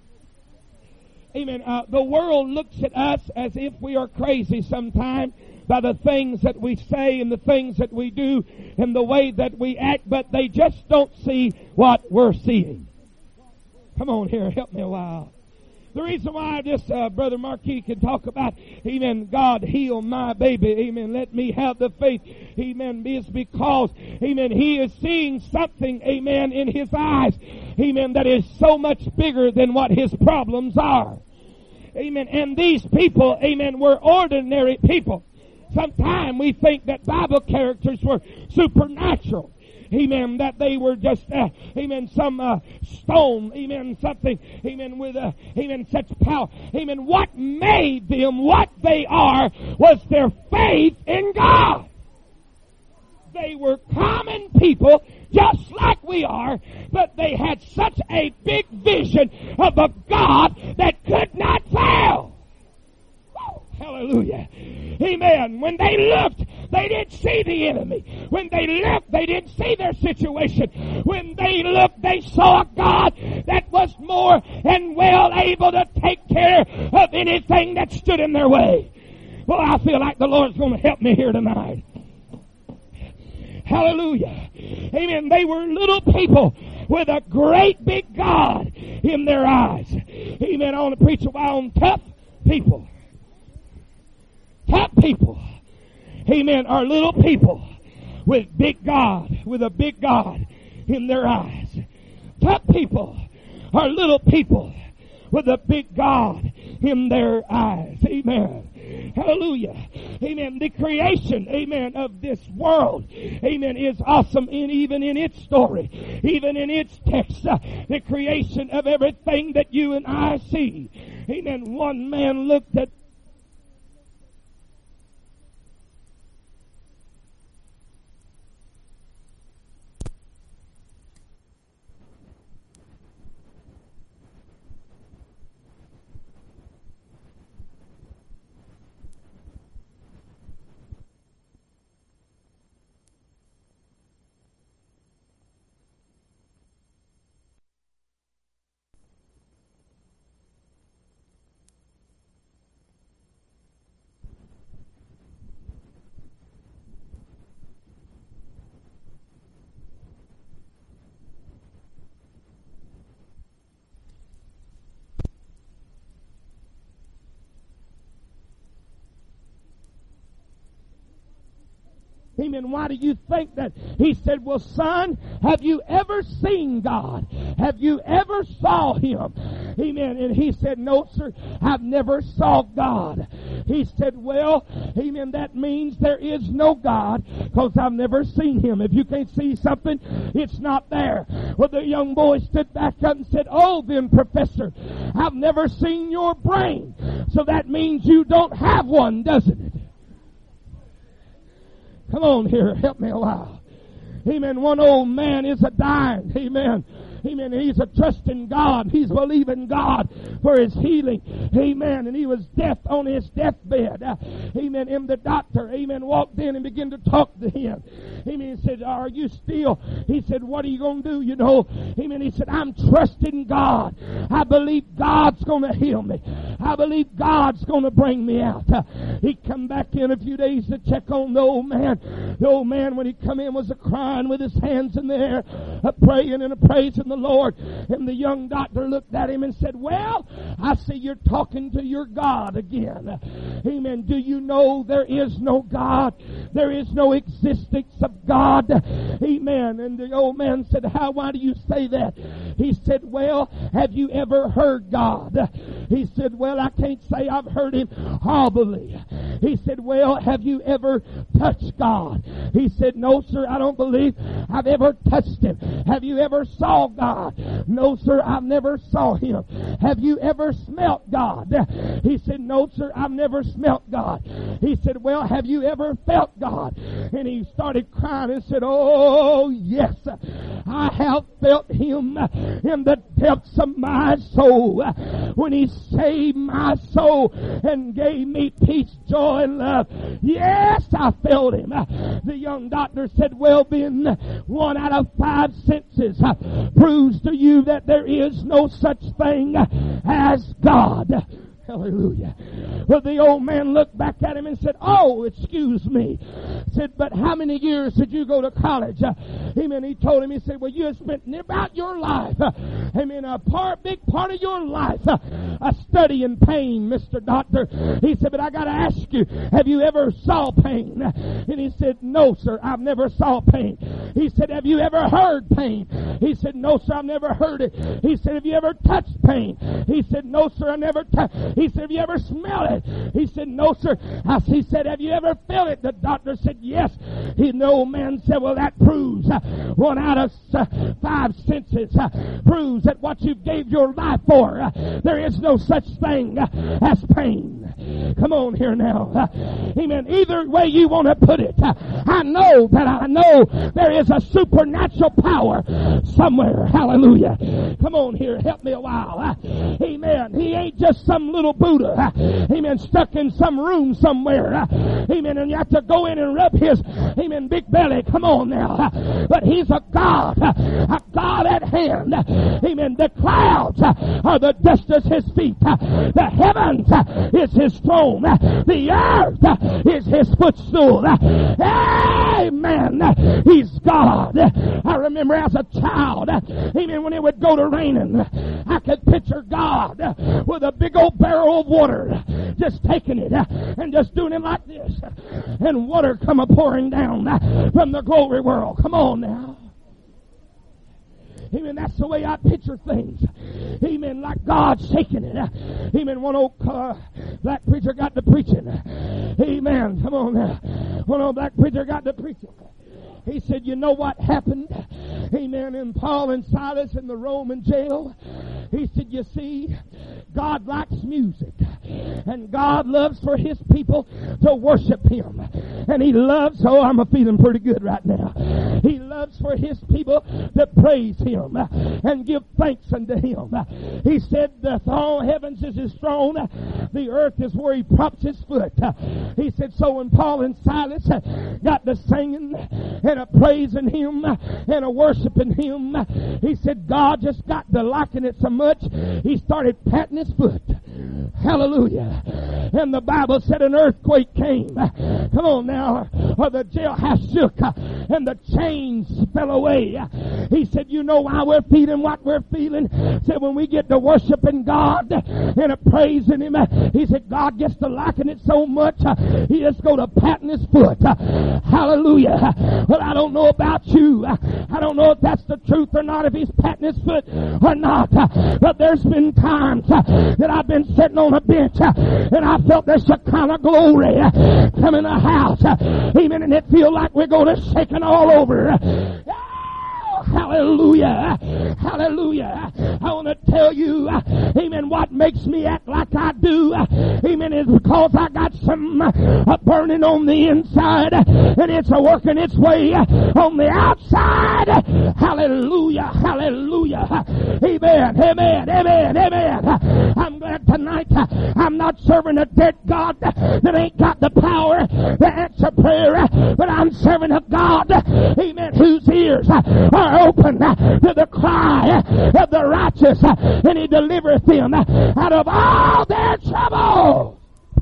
A: Amen. Uh, the world looks at us as if we are crazy sometimes by the things that we say and the things that we do and the way that we act, but they just don't see what we're seeing. Come on here, help me a while. The reason why this uh, Brother Marquis can talk about, amen, God heal my baby, amen, let me have the faith, amen, is because, amen, he is seeing something, amen, in his eyes, amen, that is so much bigger than what his problems are. Amen. And these people, amen, were ordinary people. Sometimes we think that Bible characters were supernatural. Amen. That they were just, uh, amen, some uh, stone. Amen. Something, amen, with, uh, amen, such power. Amen. What made them what they are was their faith in God. They were common people just like we are, but they had such a big vision of a God that could not fail. Hallelujah. Amen. When they looked, they didn't see the enemy. When they looked, they didn't see their situation. When they looked, they saw a God that was more and well able to take care of anything that stood in their way. Well, I feel like the Lord's going to help me here tonight. Hallelujah. Amen. They were little people with a great big God in their eyes. Amen. I want to preach a while on tough people. Tough people, amen, are little people with big God, with a big God in their eyes. Tough people are little people with a big God in their eyes. Amen. Hallelujah. Amen. The creation, amen, of this world, amen, is awesome in even in its story, even in its text. Uh, the creation of everything that you and I see. Amen. One man looked at Amen. Why do you think that? He said, well, son, have you ever seen God? Have you ever saw Him? Amen. And he said, no, sir, I've never saw God. He said, well, amen, that means there is no God because I've never seen Him. If you can't see something, it's not there. Well, the young boy stood back up and said, oh, then, professor, I've never seen your brain. So that means you don't have one, doesn't it? Come on here, help me a while. Amen. One old man is a dying. Amen. Amen. And he's a trusting God. He's believing God for his healing. Amen. And he was deaf on his deathbed. Uh, amen. And the doctor, amen, walked in and began to talk to him. Amen. He said, are you still? He said, what are you going to do? You know. Amen. He said, I'm trusting God. I believe God's going to heal me. I believe God's going to bring me out. Uh, he come back in a few days to check on the old man. The old man, when he come in, was a crying with his hands in the air, a praying and a praising the Lord. And the young doctor looked at him and said, well, I see you're talking to your God again. Amen. Do you know there is no God? There is no existence of God. Amen. And the old man said, how, why do you say that? He said, well, have you ever heard God? He said, well, I can't say I've heard Him audibly. He said, well, have you ever touched God? He said, no, sir, I don't believe I've ever touched Him. Have you ever saw God? No, sir, I've never saw Him. Have you ever smelt God? He said, no, sir, I've never smelt God. He said, well, have you ever felt God? And he started crying and said, oh, yes, I have felt Him in the depths of my soul when He saved my soul and gave me peace, joy, and love. Yes, I felt Him. The young doctor said, well, then, one out of five senses proves to you that there is no such thing as God. Hallelujah. Well, the old man looked back at him and said, oh, excuse me. Said, but how many years did you go to college? Uh, amen. He told him, he said, well, you have spent about your life, uh, amen, a part, big part of your life, uh, a studying pain, Mister Doctor. He said, but I got to ask you, have you ever saw pain? And he said, no, sir, I've never saw pain. He said, have you ever heard pain? He said, no, sir, I've never heard it. He said, have you ever touched pain? He said, no, sir, I never touched. He said, have you ever smelled it? He said, no, sir. I, he said, have you ever felt it? The doctor said, yes. He, the old man said, well, that proves uh, one out of uh, five senses uh, proves that what you gave your life for, uh, there is no such thing uh, as pain. Come on here now. Uh, amen. Either way you want to put it, uh, I know that I know there is a supernatural power somewhere. Hallelujah. Come on here. Help me a while. Uh, amen. He ain't just some little Buddha. Uh, amen. Stuck in some room somewhere. Uh, amen. And you have to go in and rub his, amen, big belly. Come on now. Uh, but he's a God. Uh, a God at hand. Uh, amen. The clouds uh, are the dust of his feet. Uh, the heavens uh, is his throne. Uh, the earth uh, is his footstool. Uh, amen. Uh, he's God. Uh, I remember as a child, uh, amen, when it would go to raining, uh, I could picture God uh, with a big old barrel of water, uh, just taking it uh, and just doing it like this. Uh, and water come a pouring down uh, from the glory world. Come on now. Amen. That's the way I picture things. Amen. Like God shaking it. Amen. One old uh, black preacher got to preaching. Amen. Come on now. One old black preacher got to preaching. He said, you know what happened? Amen. In Paul and Silas in the Roman jail. He said, you see, God likes music. And God loves for his people to worship him. And he loves, oh, I'm feeling pretty good right now. He loves for his people to praise him and give thanks unto him. He said, the throne, heavens is his throne. The earth is where he props his foot. He said, so when Paul and Silas got to singing and a praising him and a worshiping him, he said, God just got to liking it so much, he started patting his foot. Hallelujah. And the Bible said an earthquake came. Come on now. Or the jailhouse shook and the chains fell away. He said, you know why we're feeling what we're feeling? Said when we get to worshiping God and a praising him, he said God gets to liking it so much he just go to patting his foot. Hallelujah. Well, I don't know about you. I don't know if that's the truth or not, if he's patting his foot or not. But there's been times that I've been sitting on a bench and I felt this kind of glory come in the house. Amen. And it feel like we're going to shake it all over. Hallelujah. Hallelujah. I want to tell you, amen, what makes me act like I do, amen, is because I got some uh, burning on the inside and it's a working its way on the outside. Hallelujah. Hallelujah. Amen. Amen. Amen. Amen. I'm glad tonight I'm not serving a dead God that ain't got the power to answer prayer, but I'm serving a God, amen, whose ears are open to the cry of the righteous, and he delivereth them out of all their trouble.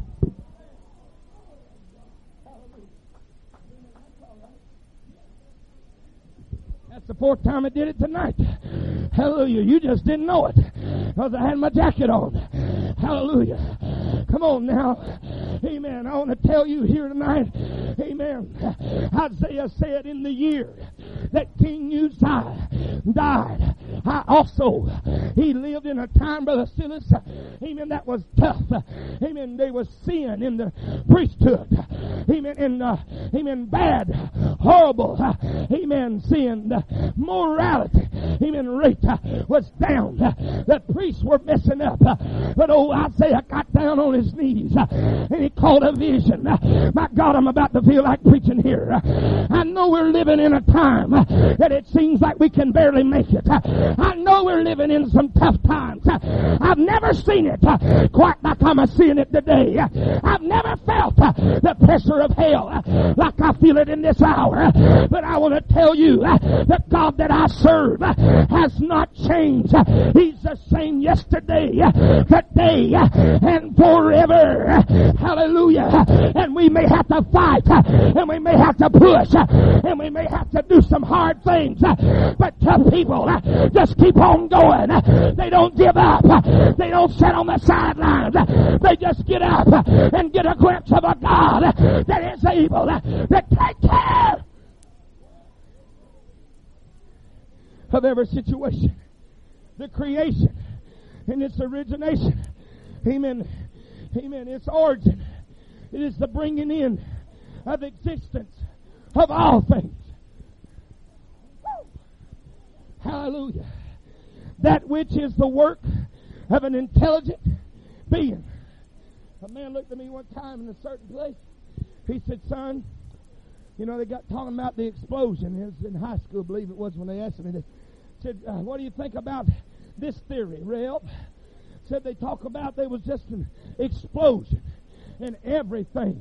A: That's the fourth time I did it tonight. Hallelujah. You just didn't know it because I had my jacket on. Hallelujah. Come on now. Amen. I want to tell you here tonight. Amen. Isaiah said in the year that King Uzziah died, I also, he lived in a time, Brother Silas, amen, that was tough. Amen. There was sin in the priesthood. Amen. And, uh, amen, bad, horrible, amen, sin. Morality, amen, rate was down. The priests were messing up. But old Isaiah got down on his knees and he called a vision. My God, I'm about to feel like preaching here. I know we're living in a time that it seems like we can barely make it. I know we're living in some tough times. I've never seen it quite like I'm seeing it today. I've never felt the pressure of hell like I feel it in this hour. But I want to tell you, the God that I serve has not changed. He's the same yesterday, today, and forever. Hallelujah. And we may have to fight, and we may have to push, and we may have to do some hard things, but tough people just keep on going. They don't give up. They don't sit on the sidelines. They just get up and get a glimpse of a God that is able to take care of every situation. The creation in its origination, amen, Amen. Its origin. It is the bringing in of existence of all things. Hallelujah. That which is the work of an intelligent being. A man looked at me one time in a certain place. He said, son, you know, they got talking about the explosion. It was in high school, I believe it was, when they asked me. They said, uh, what do you think about this theory, Reb? Said they talk about there was just an explosion and everything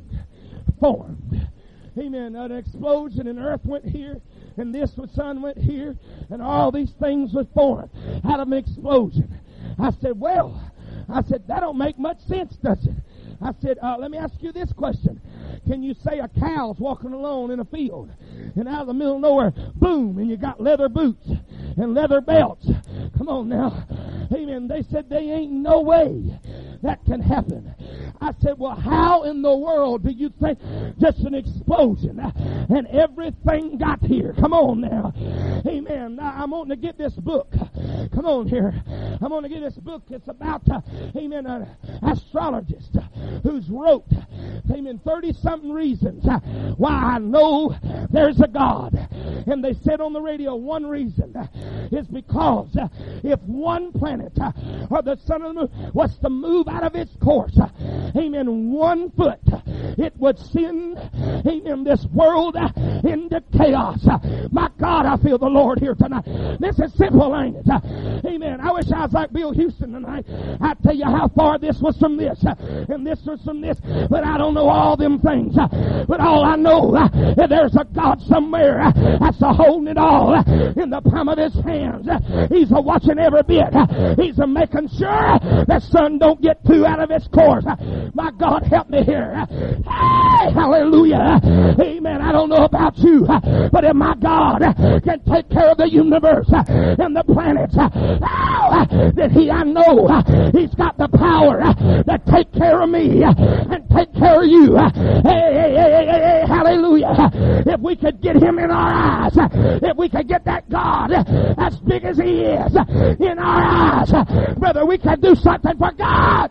A: formed. Amen. An explosion and earth went here and this sun went here and all these things were formed out of an explosion. I said, well, I said, that don't make much sense, does it? I said, uh, let me ask you this question. Can you say a cow's walking alone in a field and out of the middle of nowhere, boom, and you got leather boots and leather belts? Come on now. Amen. They said they ain't no way that can happen. I said, well, how in the world do you think just an explosion and everything got here? Come on now. Amen. Now, I'm wanting to get this book. Come on here. I'm going to get this book. It's about, uh, amen, an astrologist who's wrote, amen, thirty-something reasons why I know there's a God. And they said on the radio, one reason is because if one planet or the sun of the moon was to move out of its course, amen, one foot, it would send, amen, this world into chaos. My God, I feel the Lord here tonight. This is simple, ain't it? Amen. I wish I was like Bill Houston tonight. I'd tell you how far this was from this, and this was from this, but I don't know all them things. But all I know, there's a God somewhere that's a holding it all in the palm of his hands. He's a watching every bit. He's a making sure the sun don't get too out of its course. My God, help me here. Hey, hallelujah. Amen. I don't know about you, but if my God can take care of the universe and the planets, oh, then he, I know he's got the power to take care of me and take care of you. Hey, hey, hey, hey, hey, hallelujah. If we could get him in our eyes, if we could get that God as big as he is in our eyes, brother, we can do something for God.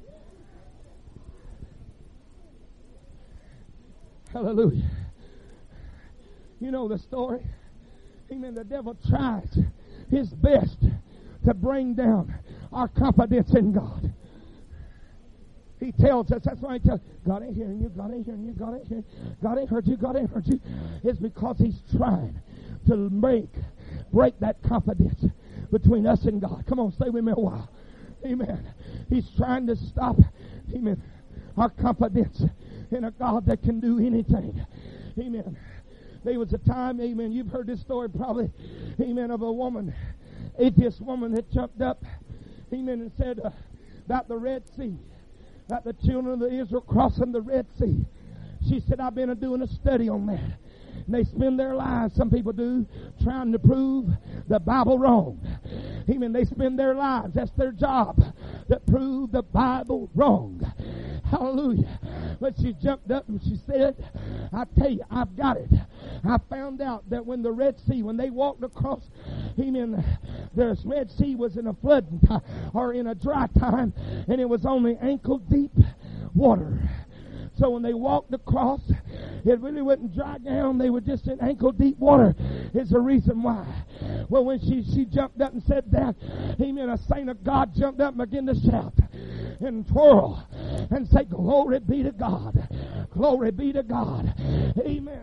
A: Hallelujah. You know the story. Amen. The devil tries his best to bring down our confidence in God. He tells us, that's why he tells, God ain't hearing you, God ain't hearing you, God ain't hearing you, God ain't heard you, God ain't heard you. It's because he's trying to make, break that confidence between us and God. Come on, stay with me a while. Amen. He's trying to stop, amen, our confidence in a God that can do anything. Amen. There was a time, amen, you've heard this story probably, amen, of a woman, atheist woman that jumped up, amen, and said uh, about the Red Sea, about the children of Israel crossing the Red Sea. She said, I've been doing a study on that. And they spend their lives, some people do, trying to prove the Bible wrong. Amen. They spend their lives, that's their job, to prove the Bible wrong. Hallelujah. But she jumped up and she said, I tell you, I've got it. I found out that when the Red Sea, when they walked across, amen, the Red Sea was in a flood time, or in a dry time, and it was only ankle deep water. So when they walked across, it really wouldn't dry down. They were just in ankle deep water. Is the reason why. Well, when she, she jumped up and said that, amen, a saint of God jumped up and began to shout and twirl and say, glory be to God. Glory be to God. Amen.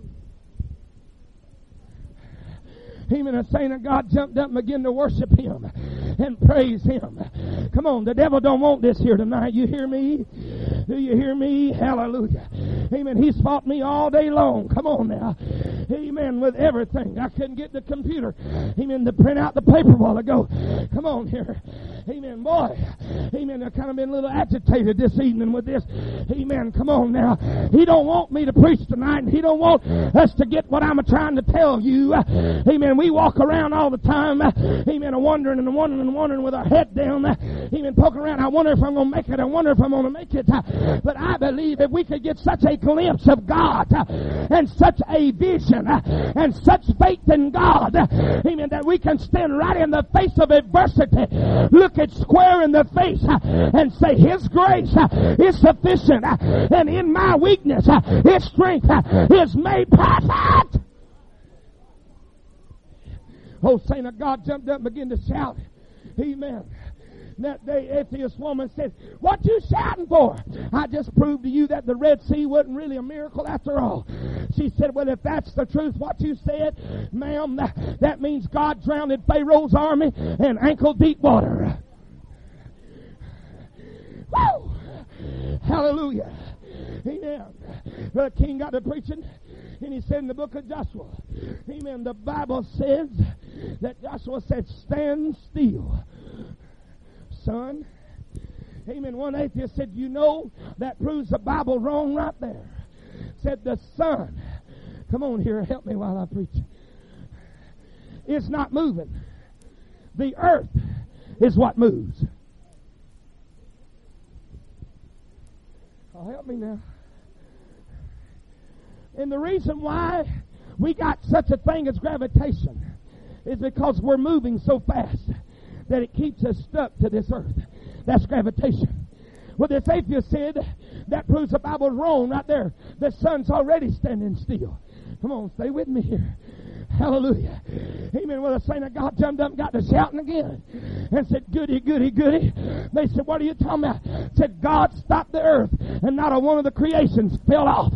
A: Amen. A saint of God jumped up and began to worship him and praise him. Come on, the devil don't want this here tonight. You hear me? Do you hear me? Hallelujah. Amen. He's fought me all day long. Come on now. Amen. With everything. I couldn't get the computer. Amen. To print out the paper a while ago. Come on here. Amen. Boy. Amen. I've kind of been a little agitated this evening with this. Amen. Come on now. He don't want me to preach tonight, and he don't want us to get what I'm trying to tell you. Amen. We walk around all the time. Amen. Wondering and wondering and wondering with our head down. Amen. Poking around. I wonder if I'm going to make it. I wonder if I'm going to make it. But I believe if we could get such a glimpse of God and such a vision conviction and such faith in God, amen, that we can stand right in the face of adversity, look it square in the face, and say, His grace is sufficient, and in my weakness, His strength is made perfect. Oh, saint of God jumped up and began to shout. Amen. That day, atheist woman said, what you shouting for? I just proved to you that the Red Sea wasn't really a miracle after all. She said, well, if that's the truth, what you said, ma'am, that, that means God drowned Pharaoh's army in ankle-deep water. Woo! Hallelujah. Amen. The king got to preaching, and he said in the book of Joshua, amen, the Bible says that Joshua said, stand still, son. Amen. One atheist said, you know, that proves the Bible wrong right there. Said the sun, come on here, help me while I preach. It's not moving. The earth is what moves. Oh, help me now. And the reason why we got such a thing as gravitation is because we're moving so fast that it keeps us stuck to this earth. That's gravitation. Well, this atheist said that proves the Bible's wrong right there. The sun's already standing still. Come on, stay with me here. Hallelujah. Amen. Well, the saint of God jumped up and got to shouting again and said, goody, goody, goody. They said, what are you talking about? Said, God stopped the earth and not a one of the creations fell off.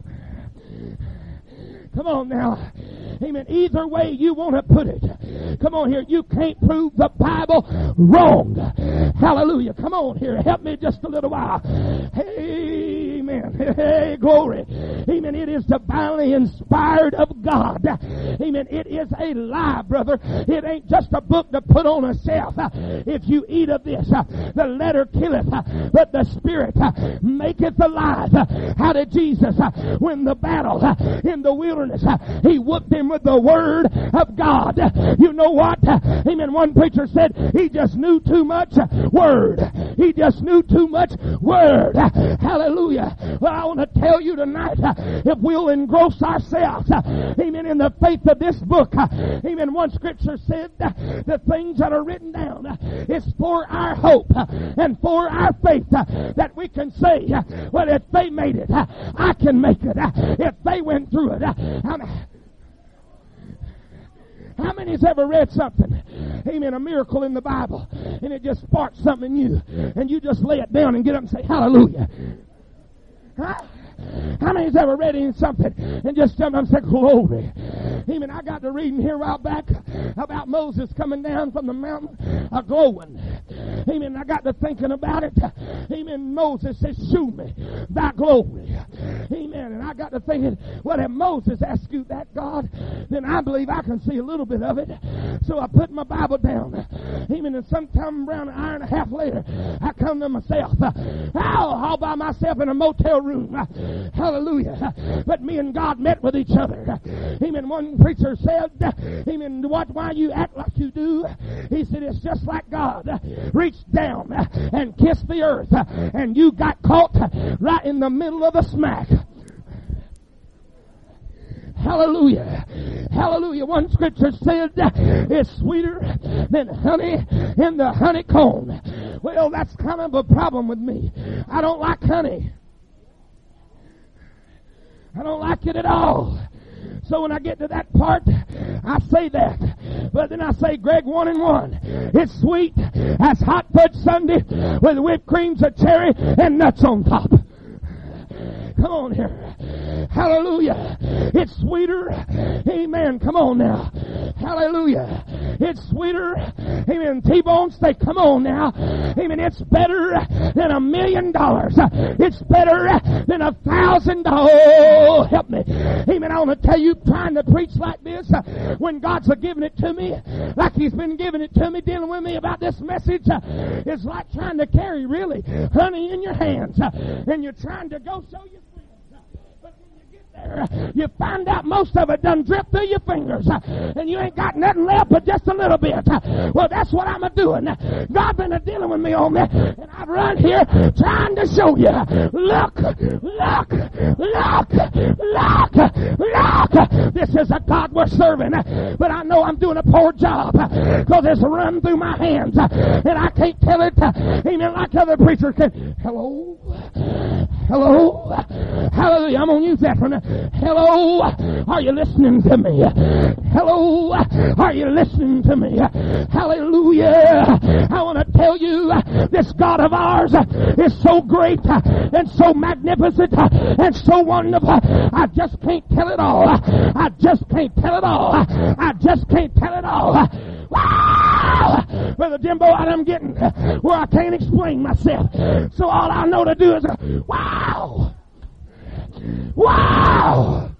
A: Come on now. Amen. Either way you want to put it. Come on here. You can't prove the Bible wrong. Hallelujah. Come on here. Help me just a little while. Amen. Hey, glory. Amen. It is divinely inspired of God. Amen. It is a lie, brother. It ain't just a book to put on a shelf. If you eat of this, the letter killeth, but the spirit maketh alive. How did Jesus win the battle in the wilderness? He whooped him with the word of God. You know what? Amen. One preacher said he just knew too much word. He just knew too much word. Hallelujah. Well, I want to tell you tonight, if we'll engross ourselves, amen, in the faith of this book, amen, one scripture said the things that are written down is for our hope and for our faith, that we can say, well, if they made it, I can make it. If they went through it, I'm How many has ever read something, amen, a miracle in the Bible, and it just sparks something in you, and you just lay it down and get up and say, hallelujah? Huh? How many has ever read in something and just jump up and say, glory? Amen. I got to reading here a while back about Moses coming down from the mountain a glowing. Amen. I got to thinking about it. Amen. Moses says, shew me thy glory. Amen. And I got to thinking, well, if Moses asked you that, God, then I believe I can see a little bit of it. So I put my Bible down. Amen. And sometime around an hour and a half later, I come to myself. Oh, all by myself in a motel room. Hallelujah. But me and God met with each other. Amen. One preacher said, amen, what, why you act like you do? He said, it's just like God reached down and kissed the earth, and you got caught right in the middle of the smack. Hallelujah. Hallelujah. One scripture said it's sweeter than honey in the honeycomb. Well, that's kind of a problem with me. I don't like honey. I don't like it at all. So when I get to that part, I say that. But then I say, Greg, one and one. It's sweet as hot fudge sundae with whipped creams of cherry and nuts on top. Come on here. Hallelujah. It's sweeter. Amen. Come on now. Hallelujah. It's sweeter. Amen. T-bone steak. Come on now. Amen. It's better than a million dollars. It's better than a thousand dollars. Oh, help me. Amen. I want to tell you, trying to preach like this, when God's giving it to me, like He's been giving it to me, dealing with me about this message, it's like trying to carry really honey in your hands, and you're trying to go show your you find out most of it done drip through your fingers, and you ain't got nothing left but just a little bit. Well, that's what I'm a doing. God been a dealing with me on that, and I'd run here trying to show you. Look, look, look, look, look. This is a God we're serving. But I know I'm doing a poor job because it's run through my hands. And I can't tell it, amen, like other preachers can. Hello? Hello? Hallelujah. I'm going to use that one. Hello? Are you listening to me? Hello? Are you listening to me? Hallelujah. I want to tell you, this God of ours is so great and so magnificent and so wonderful. I just can't tell it all. I just can't tell it all. I just can't tell it all. Wow! Brother Jimbo, I'm getting where I can't explain myself. So all I know to do is, wow! Wow!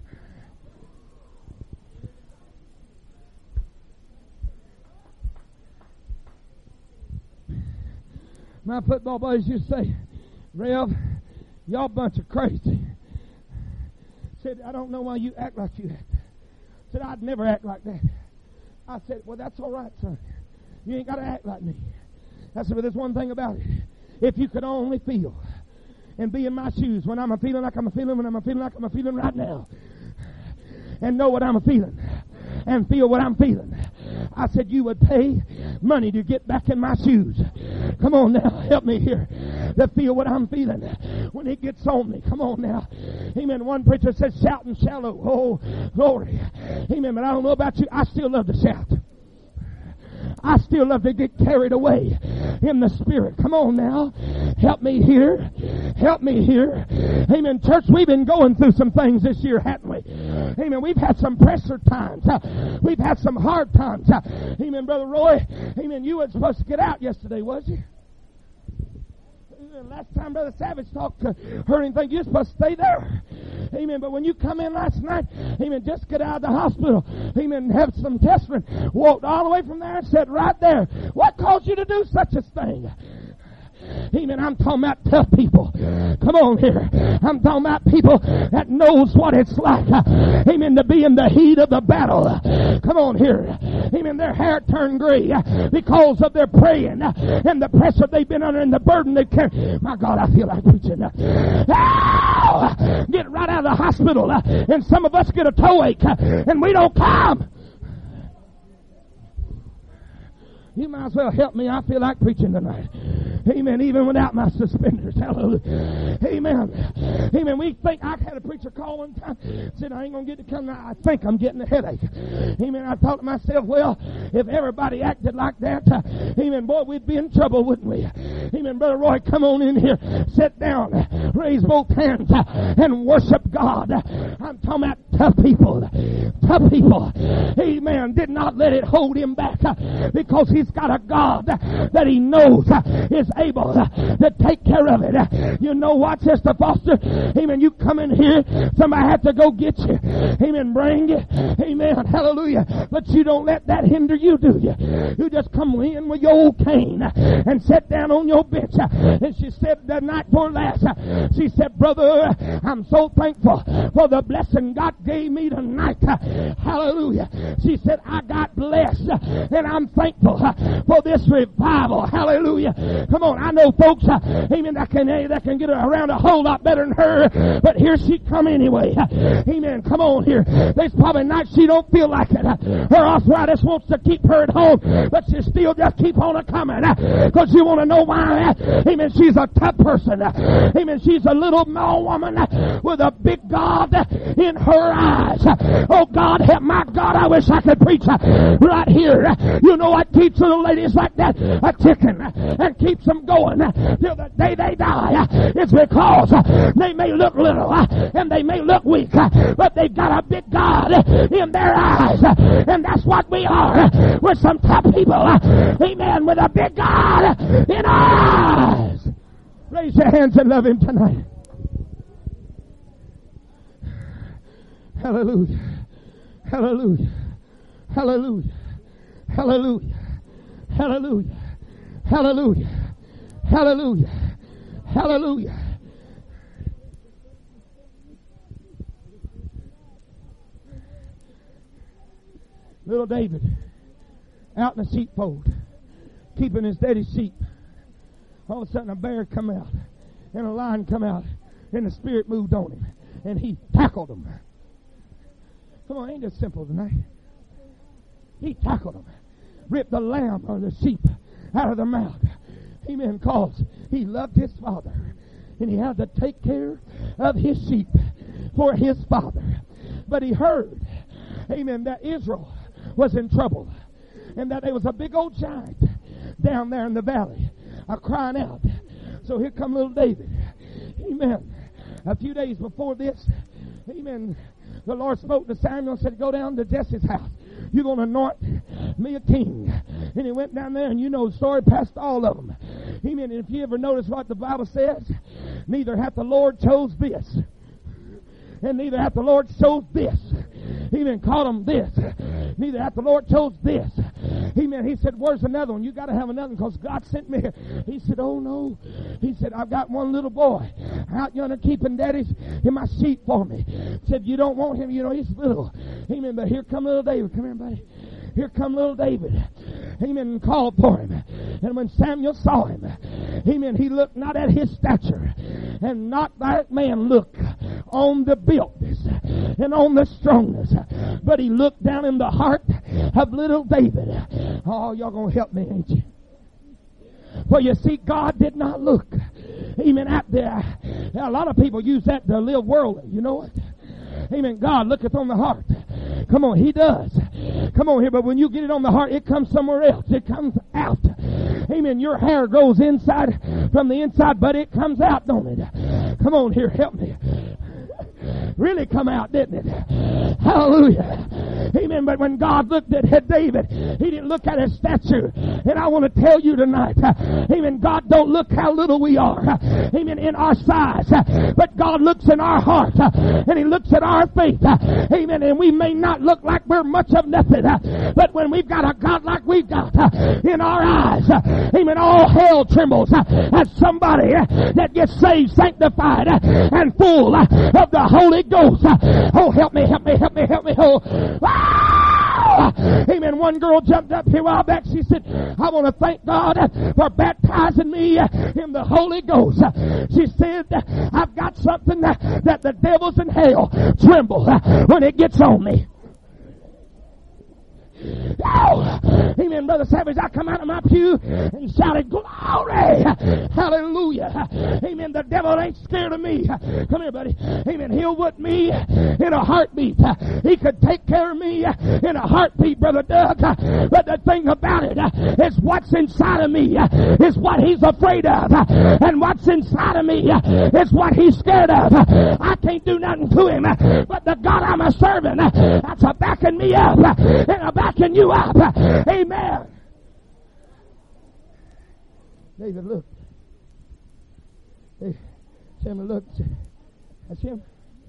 A: My football buddies used to say, Rev, y'all bunch of crazy. Said, I don't know why you act like you act. Said, I'd never act like that. I said, well, that's all right, son. You ain't got to act like me. I said, but there's one thing about it. If you could only feel and be in my shoes when I'm a feeling like I'm a feeling, when I'm a feeling like I'm a feeling right now, and know what I'm a feeling, and feel what I'm feeling, I said, you would pay money to get back in my shoes. Come on now, help me here to feel what I'm feeling when it gets on me. Come on now. Amen. One preacher says, shouting shallow. Oh, glory. Amen. But I don't know about you. I still love to shout. I still love to get carried away in the Spirit. Come on now. Help me here. Help me here. Amen. Church, we've been going through some things this year, haven't we? Amen. We've had some pressure times. We've had some hard times. Amen. Brother Roy, amen. You weren't supposed to get out yesterday, was you? Last time Brother Savage talked to her and think you're supposed to stay there. Amen. But when you come in last night, amen, just get out of the hospital. Amen. Have some testing. Walked all the way from there and sat right there. What caused you to do such a thing? Amen. I'm talking about tough people. Come on here. I'm talking about people that knows what it's like. Amen. To be in the heat of the battle. Come on here. Amen. Their hair turned gray because of their praying and the pressure they've been under and the burden they carry. My God, I feel like preaching. Oh, get right out of the hospital and some of us get a toe ache and we don't come. You might as well help me. I feel like preaching tonight. Amen. Even without my suspenders. Hallelujah. Amen. Amen. We think, I had a preacher call one time. Said, I ain't going to get to come now. I think I'm getting a headache. Amen. I thought to myself, well, if everybody acted like that, uh, amen, boy, we'd be in trouble, wouldn't we? Amen. Brother Roy, come on in here. Sit down. Raise both hands uh, and worship God. I'm talking about tough people. Tough people. Amen. Did not let it hold him back uh, because he's got a God that he knows is able to take care of it. You know what, Sister Foster? Amen. You come in here, somebody has to go get you. Amen. Bring you. Amen. Hallelujah. But you don't let that hinder you, do you? You just come in with your old cane and sit down on your bench. And she said the night before last, she said, brother, I'm so thankful for the blessing God gave me tonight. Hallelujah. She said, I got blessed and I'm thankful for this revival. Hallelujah. Come on, I know folks, uh, amen, that can, uh, that can get around a whole lot better than her, but here she come anyway. Amen. Come on here. There's probably nights she don't feel like it. Her arthritis wants to keep her at home, but she still just keep on a coming. Because you want to know why? Amen. She's a tough person. Amen. She's a little small woman with a big God in her eyes. Oh God, help my God. I wish I could preach right here. You know what keeps little ladies like that a ticking and keeps them going till the day they die. It's because they may look little and they may look weak, but they've got a big God in their eyes. And that's what we are. We're some tough people. Amen. With a big God in our eyes. Raise your hands and love him tonight. Hallelujah. Hallelujah. Hallelujah. Hallelujah. Hallelujah. Hallelujah. Hallelujah. Hallelujah. Little David out in the sheepfold, keeping his daddy's sheep. All of a sudden a bear come out and a lion come out and the Spirit moved on him and he tackled them. Come on, ain't this simple tonight? He tackled them. Ripped the lamb or the sheep out of their mouth. Amen. Cause he loved his Father. And he had to take care of his sheep for his Father. But he heard, amen, that Israel was in trouble. And that there was a big old giant down there in the valley uh, crying out. So here come little David. Amen. A few days before this, amen, the Lord spoke to Samuel and said, go down to Jesse's house. You're going to anoint me a king. And he went down there, and you know the story past all of them. Amen. And if you ever notice what the Bible says, neither hath the Lord chose this, and neither hath the Lord chose this. Amen. Called him this. Neither hath the Lord chose this. Amen. He said, where's another one? You got to have another one because God sent me here. He said, oh no. He said, I've got one little boy out yonder keeping daddies in my sheep for me. Said, you don't want him. You know, he's little. Amen. But here come little David. Come here, buddy. Here come little David. Amen. And called for him. And when Samuel saw him, amen, he looked not at his stature and not that man look on the builtness and on the strongness, but he looked down in the heart of little David. Oh, y'all gonna help me, ain't you? For you see, God did not look, amen, at there. Now, a lot of people use that to live worldly, you know what? Amen. God looketh on the heart. Come on, he does. Come on here, but when you get it on the heart, it comes somewhere else. It comes out. Amen. Your hair grows inside from the inside, but it comes out, don't it? Come on here, help me. Really come out, didn't it? Hallelujah. Amen. But when God looked at David, he didn't look at his stature. And I want to tell you tonight, amen, God don't look how little we are. Amen. In our size. But God looks in our heart. And he looks at our faith. Amen. And we may not look like we're much of nothing. But when we've got a God like we've got in our eyes, amen, all hell trembles at somebody that gets saved, sanctified, and full of the Holy Ghost. Oh, help me, help me, help me, help me. Oh, ah! Amen. One girl jumped up here a while back. She said, I want to thank God for baptizing me in the Holy Ghost. She said, I've got something that the devils in hell tremble when it gets on me. Oh, amen, Brother Savage. I come out of my pew and shouted, glory, hallelujah. Amen. The devil ain't scared of me. Come here, buddy. Amen. He'll whip me in a heartbeat. He could take care of me in a heartbeat, Brother Doug. But the thing about it is what's inside of me is what he's afraid of. And what's inside of me is what he's scared of. I can't do nothing to him, but the God I'm a serving, that's a backing me up and a backing you up. Amen. David looked. Hey, Samuel looked. That's him.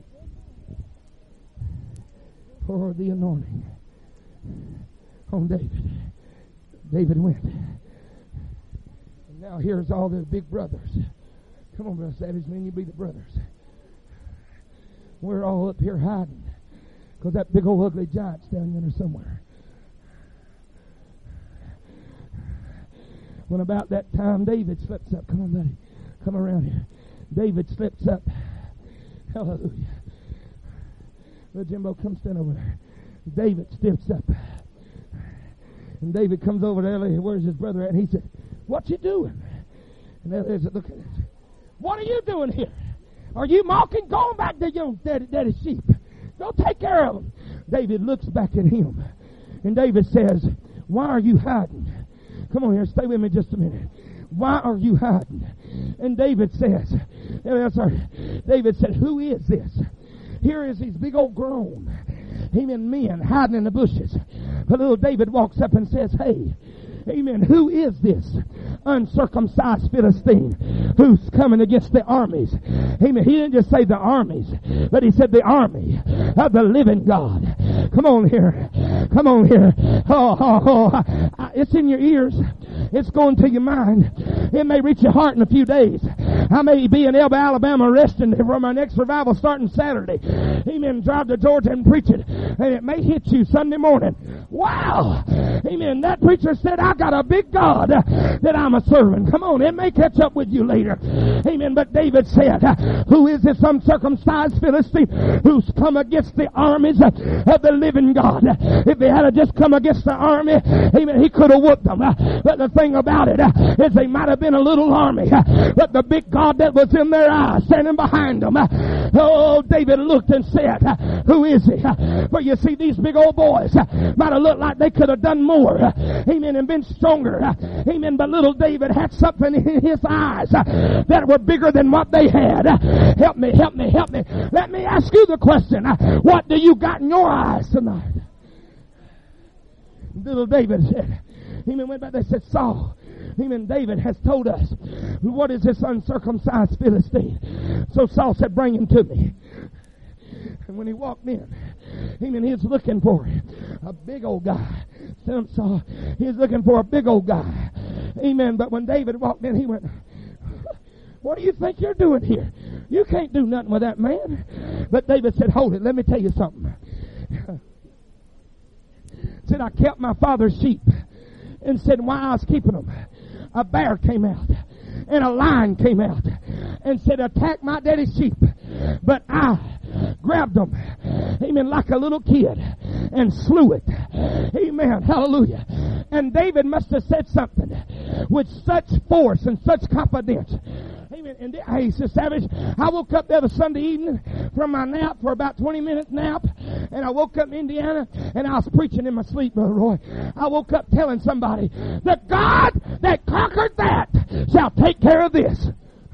A: For the anointing on David. David went. And now here's all the big brothers. Come on, Brother Savage, man, you be the brothers. We're all up here hiding because that big old ugly giant's down yonder somewhere. When about that time David slips up. Come on, buddy. Come around here. David slips up. Hallelujah. Brother Jimbo, come stand over there. David steps up. And David comes over to Eli. Where's his brother at? And he said, what you doing? And Eli said, look at this. What are you doing here? Are you mocking? Going back to your daddy, daddy's sheep. Go take care of them. David looks back at him. And David says, why are you hiding? Come on here, stay with me just a minute. Why are you hiding? And David says, David said, who is this? Here is these big old grown, amen, men hiding in the bushes. But little David walks up and says, hey, amen, who is this uncircumcised Philistine who's coming against the armies? Amen. He didn't just say the armies, but he said the army of the living God. Come on here. Come on here. Oh, oh, oh. It's in your ears. It's going to your mind. It may reach your heart in a few days. I may be in Elba, Alabama resting for my next revival starting Saturday. Amen. Drive to Georgia and preach it. And it may hit you Sunday morning. Wow. Amen. That preacher said, I got a big God that I'm a serving. Come on, it may catch up with you later. Amen. But David said, who is this uncircumcised Philistine who's come against the armies of the living God? If he had just come against the army, amen, he could have whooped them. But the thing about it is they might have been a little army, but the big God that was in their eyes standing behind them. Oh, David looked and said, who is he? For you see, these big old boys might have looked like they could have done more, amen, and been stronger, amen, but little David had something in his eyes that were bigger than what they had. Help me, help me, help me. Let me ask you the question, what do you got in your eyes tonight? Little David said, amen, went back, they said, Saul, amen, David has told us, what is this uncircumcised Philistine? So Saul said, bring him to me. And when he walked in, amen, he was looking for a big old guy. Saul, he was looking for a big old guy. Amen. But when David walked in, he went, what do you think you're doing here? You can't do nothing with that man. But David said, hold it, let me tell you something. Said, I kept my father's sheep. And said, while I was keeping them, a bear came out. And a lion came out. And said, attack my daddy's sheep. But I grabbed them, amen, like a little kid and slew it. Amen. Hallelujah. And David must have said something with such force and such confidence. Amen. And hey, Sister Savage, I woke up the other Sunday evening from my nap for about twenty minutes nap, and I woke up in Indiana, and I was preaching in my sleep, Brother Roy. I woke up telling somebody, the God that conquered that shall take care of this.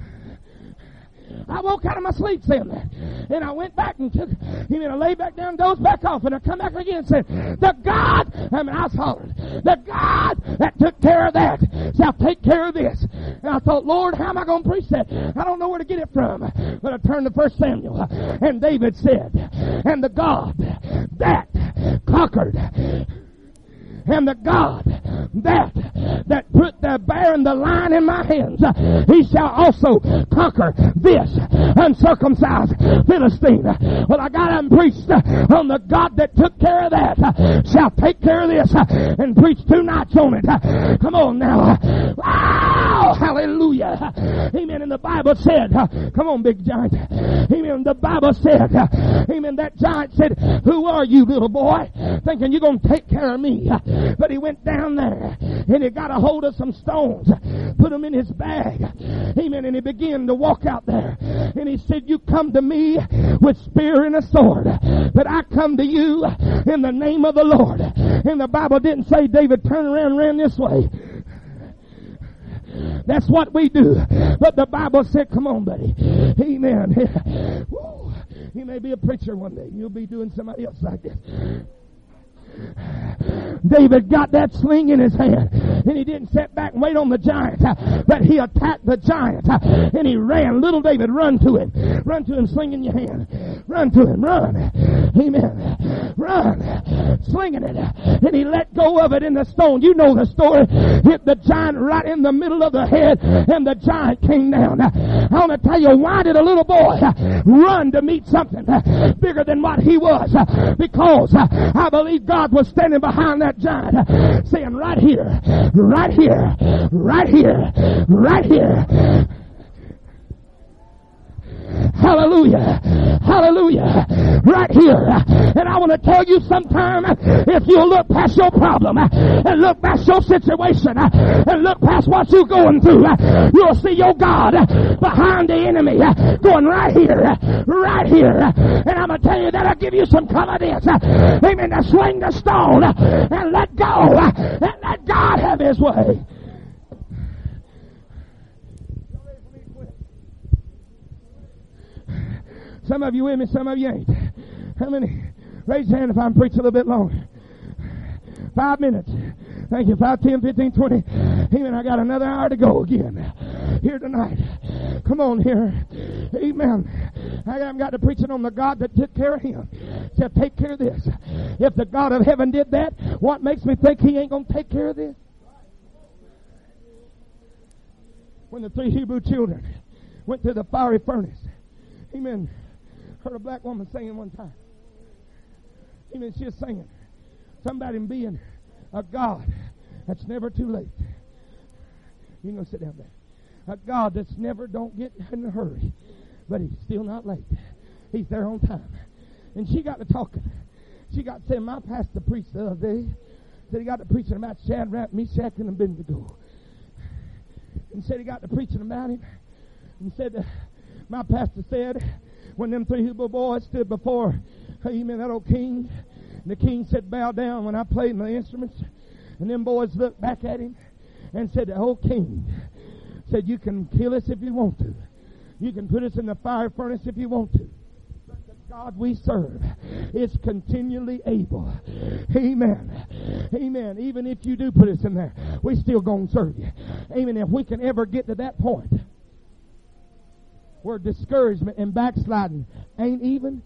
A: I woke out of my sleep saying that. And I went back and took, you mean, I lay back down, dozed back off, and I come back again and said, the God, I mean, I was hollering, the God that took care of that shall take care of this. And I thought, Lord, how am I going to preach that? I don't know where to get it from. But I turned to First Samuel, and David said, and the God that conquered, and the God that that put the bear and the lion in my hands, he shall also conquer this uncircumcised Philistine. Well, I got up and preached on the God that took care of that shall take care of this, and preached two nights on it. Come on now. Wow! Hallelujah. Amen. And the Bible said, come on, big giant. Amen. The Bible said, amen, that giant said, who are you, little boy? Thinking you're going to take care of me. But he went down there and he got a hold of some stones, put them in his bag. Amen. And he began to walk out there. And he said, you come to me with spear and a sword, but I come to you in the name of the Lord. And the Bible didn't say David turned around and ran this way. That's what we do. But the Bible said, come on, buddy. Amen. Woo. You may be a preacher one day. You'll be doing somebody else like this. David got that sling in his hand, and he didn't sit back and wait on the giant, but he attacked the giant, and he ran. Little David, run to him. Run to him, sling in your hand. Run to him, run. Amen. Run. Slinging it. And he let go of it in the stone. You know the story. Hit the giant right in the middle of the head, and the giant came down. I want to tell you, why did a little boy run to meet something bigger than what he was? Because I believe God was standing behind that giant, saying, right here, right here, right here, right here. Hallelujah. Hallelujah. Right here. And I want to tell you sometime, if you look past your problem and look past your situation and look past what you're going through, you'll see your God behind the enemy going right here, right here. And I'm going to tell you that'll give you some confidence. Amen. To swing the stone and let go and let God have his way. Some of you with me, some of you ain't. How many? Raise your hand if I'm preaching a little bit longer. Five minutes. Thank you. Five, ten, fifteen, twenty. Amen. I got another hour to go again here tonight. Come on here. Amen. I haven't got to preaching on the God that took care of him. Said, take care of this. If the God of heaven did that, what makes me think he ain't going to take care of this? When the three Hebrew children went to the fiery furnace, amen, heard a black woman singing one time. Amen. She was singing, Somebody being a God that's never too late. You can go sit down there. A God that's never don't get in a hurry, but he's still not late. He's there on time. And she got to talking. She got to saying, my pastor preached the other day. Said he got to preaching about Shadrach, Meshach, and Abednego. And said he got to preaching about him. And said, uh, my pastor said, when them three Hebrew boys stood before, amen, that old king, and the king said, bow down when I played my instruments. And them boys looked back at him and said, the old king said, you can kill us if you want to. You can put us in the fire furnace if you want to. But the God we serve is continually able. Amen. Amen. Even if you do put us in there, we still gonna serve you. Amen. If we can ever get to that point where discouragement and backsliding ain't even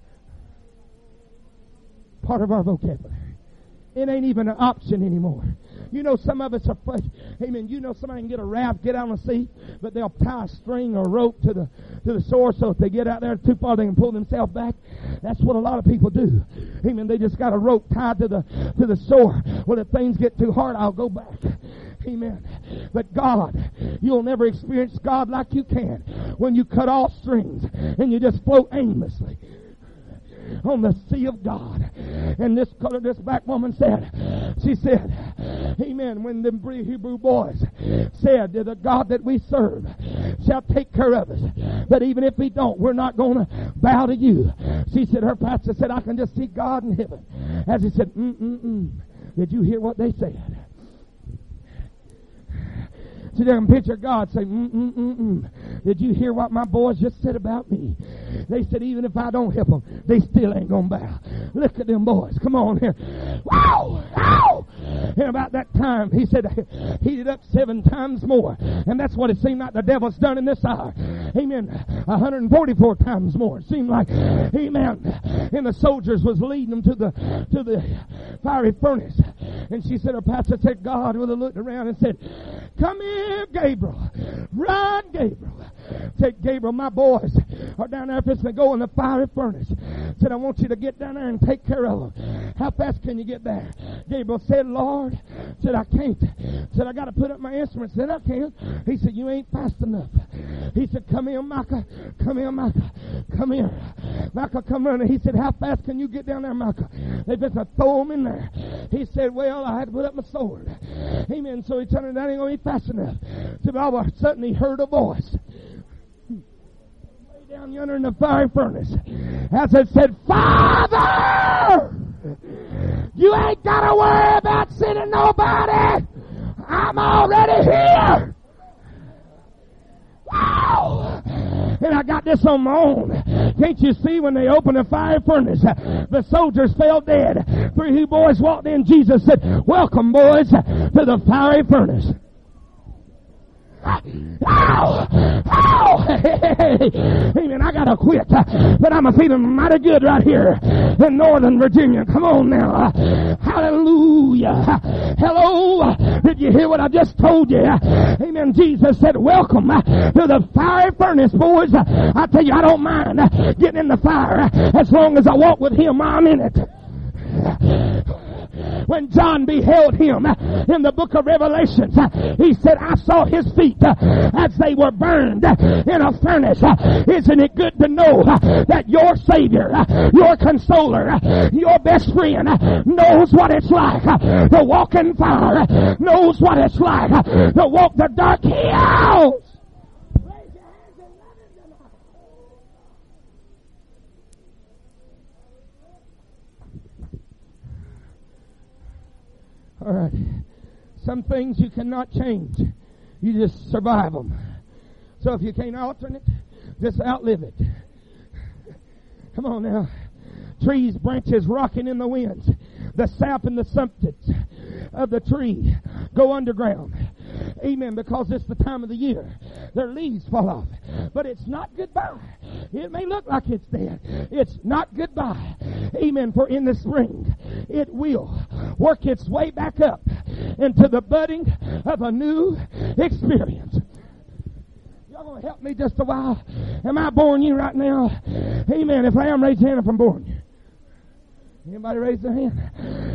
A: part of our vocabulary. It ain't even an option anymore. You know, some of us are afraid. Amen. You know, somebody can get a raft, get out on the sea, but they'll tie a string or rope to the to the shore, so if they get out there too far, they can pull themselves back. That's what a lot of people do. Amen. They just got a rope tied to the to the shore. Well, if things get too hard, I'll go back. Amen. But God, you'll never experience God like you can when you cut off strings and you just float aimlessly on the sea of God. And this color, this black woman said, she said, amen, when the Hebrew boys said that the God that we serve shall take care of us, but even if he don't, we're not going to bow to you. She said, her pastor said, I can just see God in heaven. As he said, mm-mm-mm. Did you hear what they said? See, they can picture God say, mm-mm-mm-mm. Did you hear what my boys just said about me? They said, even if I don't help them, they still ain't going to bow. Look at them boys. Come on here. Wow! Wow! And about that time, he said, heated up seven times more. And that's what it seemed like the devil's done in this hour. Amen. one hundred forty-four times more. It seemed like, amen. And the soldiers was leading them to the, to the fiery furnace. And she said, her pastor said, God would have looked around and said, come here, Gabriel. Run, Gabriel. Said, Gabriel, my boys are down there fixing to go in the fiery furnace. Said, I want you to get down there and take care of them. How fast can you get there? Gabriel said, Lord, said, I can't. Said, I got to put up my instruments. Said, I can't. He said, you ain't fast enough. He said, come here, Micah. Come here, Micah. Come here. Micah, come running. He said, how fast can you get down there, Micah? They just throw him in there. He said, well, I had to put up my sword. Amen. So he turned it down. Ain't going to be fast enough. So all of a sudden he heard a voice way down yonder in the fiery furnace, as it said, Father, you ain't got to worry about sending nobody. I'm already here. Wow! And I got this on my own. Can't you see when they opened the fire furnace, the soldiers fell dead. Three Hebrew boys walked in. Jesus said, welcome, boys, to the fiery furnace. Ow! Ow! Amen. I gotta quit, but I'm feeling mighty good right here in Northern Virginia. Come on now. Hallelujah. Hello. Did you hear what I just told you? Amen. Jesus said, welcome to the fiery furnace, boys. I tell you, I don't mind getting in the fire as long as I walk with him. I'm in it. When John beheld him in the book of Revelations, he said, I saw his feet as they were burned in a furnace. Isn't it good to know that your Savior, your consoler, your best friend knows what it's like to walk in fire, knows what it's like to walk the dark hills? All right. Some things you cannot change. You just survive them. So if you can't alter it, just outlive it. Come on now. Trees, branches rocking in the winds. The sap and the substance of the tree go underground. Amen. Because it's the time of the year. Their leaves fall off. But it's not goodbye. It may look like it's dead. It's not goodbye. Amen. For in the spring, it will work its way back up into the budding of a new experience. Y'all gonna help me just a while? Am I boring you right now? Amen. If I am, raise your hand if I'm boring you. Anybody raise their hand?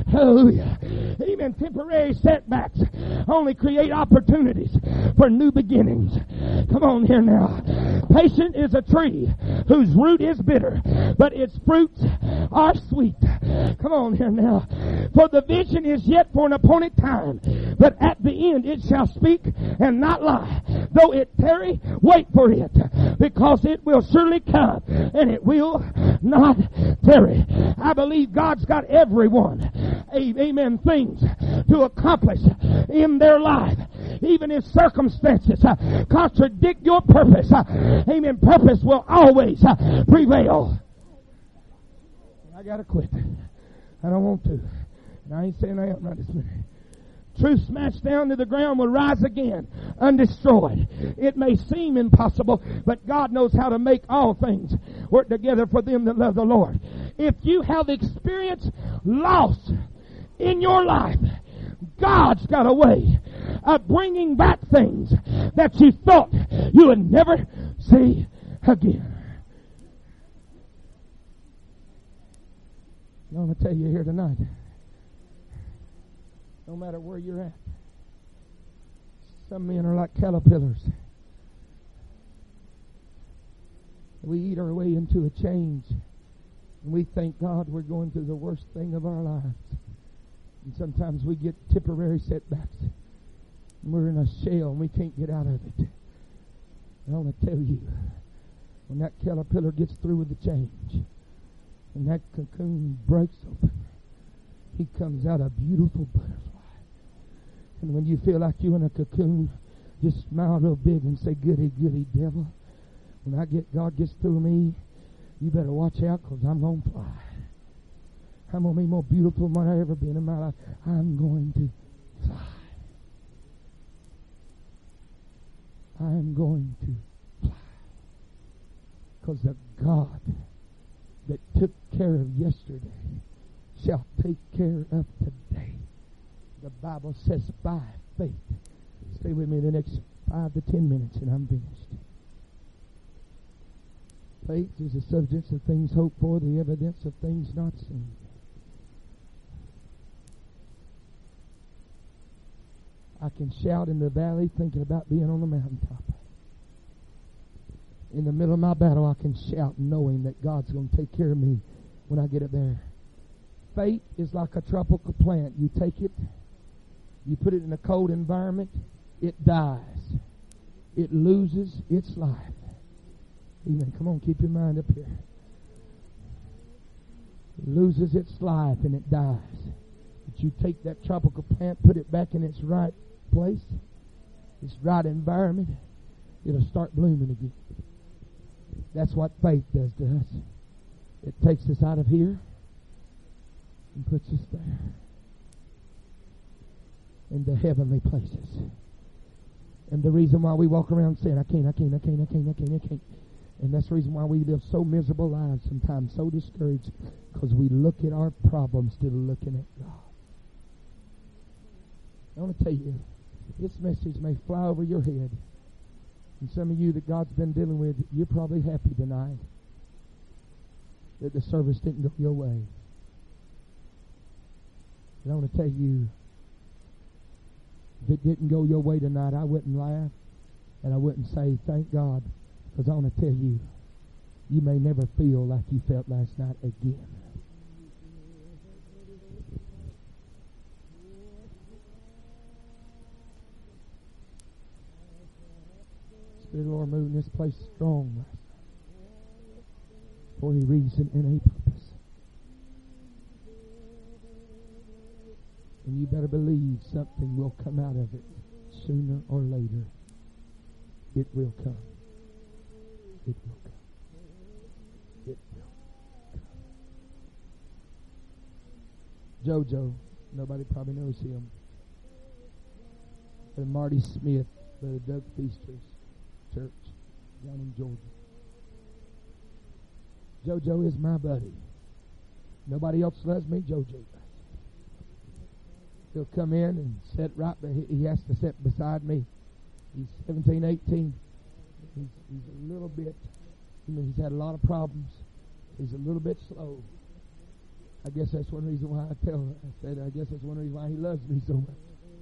A: Hallelujah. Even temporary setbacks only create opportunities for new beginnings. Come on here now. Patient is a tree whose root is bitter, but its fruits are sweet. Come on here now. For the vision is yet for an appointed time, but at the end it shall speak and not lie. Though it tarry, wait for it, because it will surely come, and it will not tarry. I believe God's got everyone, amen, things to accomplish in their life. Even if circumstances contradict your purpose, amen, purpose will always prevail. I gotta quit. I don't want to. And I ain't saying I am right this minute. Truth smashed down to the ground will rise again, undestroyed. It may seem impossible, but God knows how to make all things work together for them that love the Lord. If you have experienced loss in your life, God's got a way of bringing back things that you thought you would never see again. I'm going to tell you here tonight, no matter where you're at, some men are like caterpillars. We eat our way into a change, and we thank God we're going through the worst thing of our lives. And sometimes we get temporary setbacks, and we're in a shell, and we can't get out of it. I want to tell you, when that caterpillar gets through with the change, and that cocoon breaks open, he comes out a beautiful butterfly. And when you feel like you're in a cocoon, just smile real big and say, goody, goody, devil. When I get, God gets through me, you better watch out, because I'm going to fly. I'm going to be more beautiful than I've ever been in my life. I'm going to fly. I'm going to fly. Because the God that took care of yesterday shall take care of today. The Bible says by faith. Stay with me the next five to ten minutes and I'm finished. Faith is the substance of things hoped for, the evidence of things not seen. I can shout in the valley thinking about being on the mountaintop. In the middle of my battle, I can shout knowing that God's going to take care of me when I get up there. Faith is like a tropical plant. You take it, you put it in a cold environment, it dies. It loses its life. Amen. Come on, keep your mind up here. It loses its life and it dies. But you take that tropical plant, put it back in its right place, its right environment, it'll start blooming again. That's what faith does to us. It takes us out of here and puts us there into heavenly places. And the reason why we walk around saying, I can't, I can't, I can't, I can't, I can't, I can't. And that's the reason why we live so miserable lives sometimes, so discouraged, because we look at our problems instead of looking at God. I want to tell you, this message may fly over your head. And some of you that God's been dealing with, you're probably happy tonight that the service didn't go your way. And I want to tell you, if it didn't go your way tonight, I wouldn't laugh and I wouldn't say thank God, because I want to tell you, you may never feel like you felt last night again. Spirit of the Lord moved in this place strong last night for a reason and a purpose. And you better believe something will come out of it sooner or later. It will come. It will come. It will come. JoJo, nobody probably knows him. And Marty Smith, Brother Doug Feaster's church down in Georgia. JoJo is my buddy. Nobody else loves me, JoJo does. He'll come in and sit right, but he has to sit beside me. He's seventeen, eighteen. He's, he's a little bit, I mean, he's had a lot of problems. He's a little bit slow. I guess that's one reason why I tell her. I said, I guess that's one reason why he loves me so much.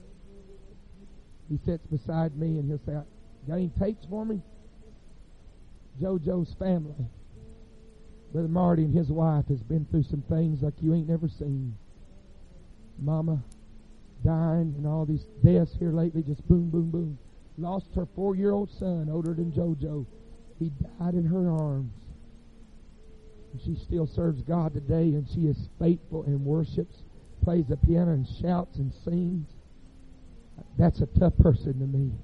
A: He sits beside me and he'll say, got any tapes for me? JoJo's family, Brother Marty and his wife, has been through some things like you ain't never seen. Mama dying and all these deaths here lately, just boom, boom, boom. Lost her four-year-old son, older than JoJo. He died in her arms. And she still serves God today, and she is faithful and worships, plays the piano and shouts and sings. That's a tough person to me.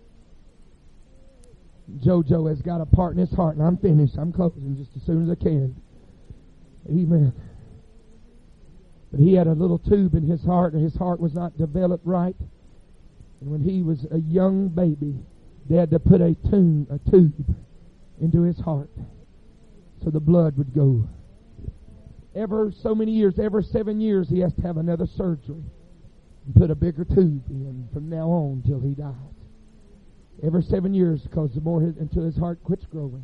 A: JoJo has got a part in his heart, and I'm finished. I'm closing just as soon as I can. Amen. But he had a little tube in his heart, and his heart was not developed right. And when he was a young baby, they had to put a tube, a tube into his heart so the blood would go. Ever so many years, every seven years, he has to have another surgery and put a bigger tube in from now on till he dies. Every seven years, because the more his, until his heart quits growing.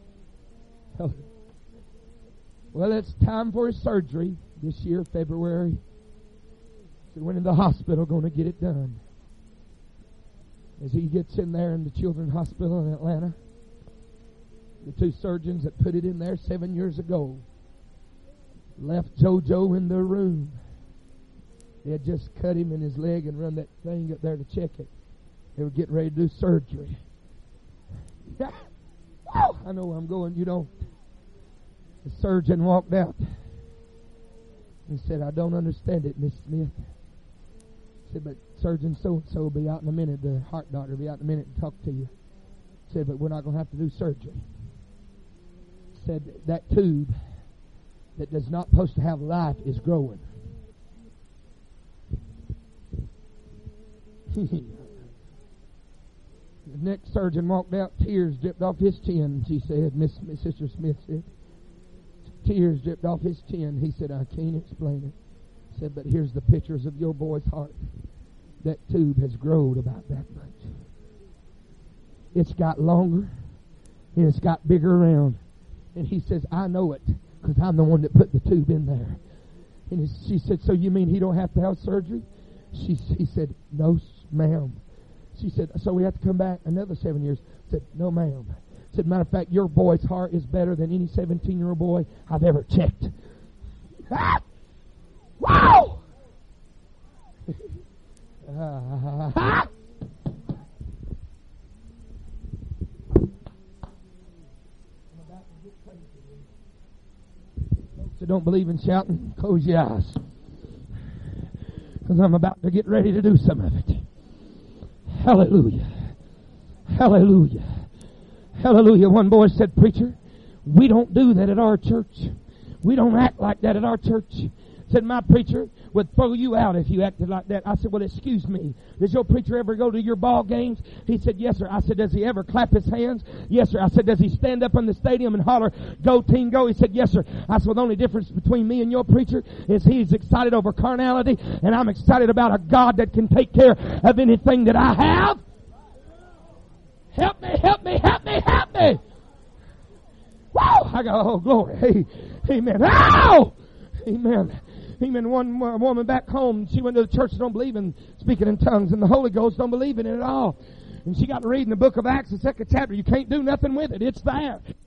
A: Well, it's time for his surgery this year, February. So he went in the hospital, going to get it done. As he gets in there in the Children's Hospital in Atlanta, the two surgeons that put it in there seven years ago left JoJo in the room. They had just cut him in his leg and run that thing up there to check it. They were getting ready to do surgery. I know where I'm going. You don't. The surgeon walked out and said, I don't understand it, Miss Smith. He said, but Surgeon so-and-so will be out in a minute. The heart doctor will be out in a minute and talk to you. He said, but we're not going to have to do surgery. He said, that tube that does not supposed to have life is growing. The next surgeon walked out, tears dripped off his chin, she said, Miss, Miss Sister Smith said. Tears dripped off his chin. He said, I can't explain it. He said, but here's the pictures of your boy's heart. That tube has grown about that much. It's got longer, and it's got bigger around. And he says, I know it, because I'm the one that put the tube in there. And she said, so you mean he don't have to have surgery? She, he said, no, ma'am. She said, so we have to come back another seven years. I said, no, ma'am. I said, matter of fact, your boy's heart is better than any seventeen-year-old boy I've ever checked. Ah! Wow! uh, So don't believe in shouting, close your eyes. Because I'm about to get ready to do some of it. Hallelujah. Hallelujah. Hallelujah. One boy said, preacher, we don't do that at our church. We don't act like that at our church. Said, my preacher would throw you out if you acted like that. I said, well, excuse me. Does your preacher ever go to your ball games? He said, yes, sir. I said, does he ever clap his hands? Yes, sir. I said, does he stand up in the stadium and holler, go team, go? He said, yes, sir. I said, well, the only difference between me and your preacher is he's excited over carnality, and I'm excited about a God that can take care of anything that I have. Help me, help me, help me, help me. Wow! I go, oh, glory. Hey, amen. Ow! Amen. Amen. One woman back home, she went to the church, don't believe in speaking in tongues, and the Holy Ghost don't believe in it at all. And she got to read in the book of Acts, the second chapter. You can't do nothing with it. It's there.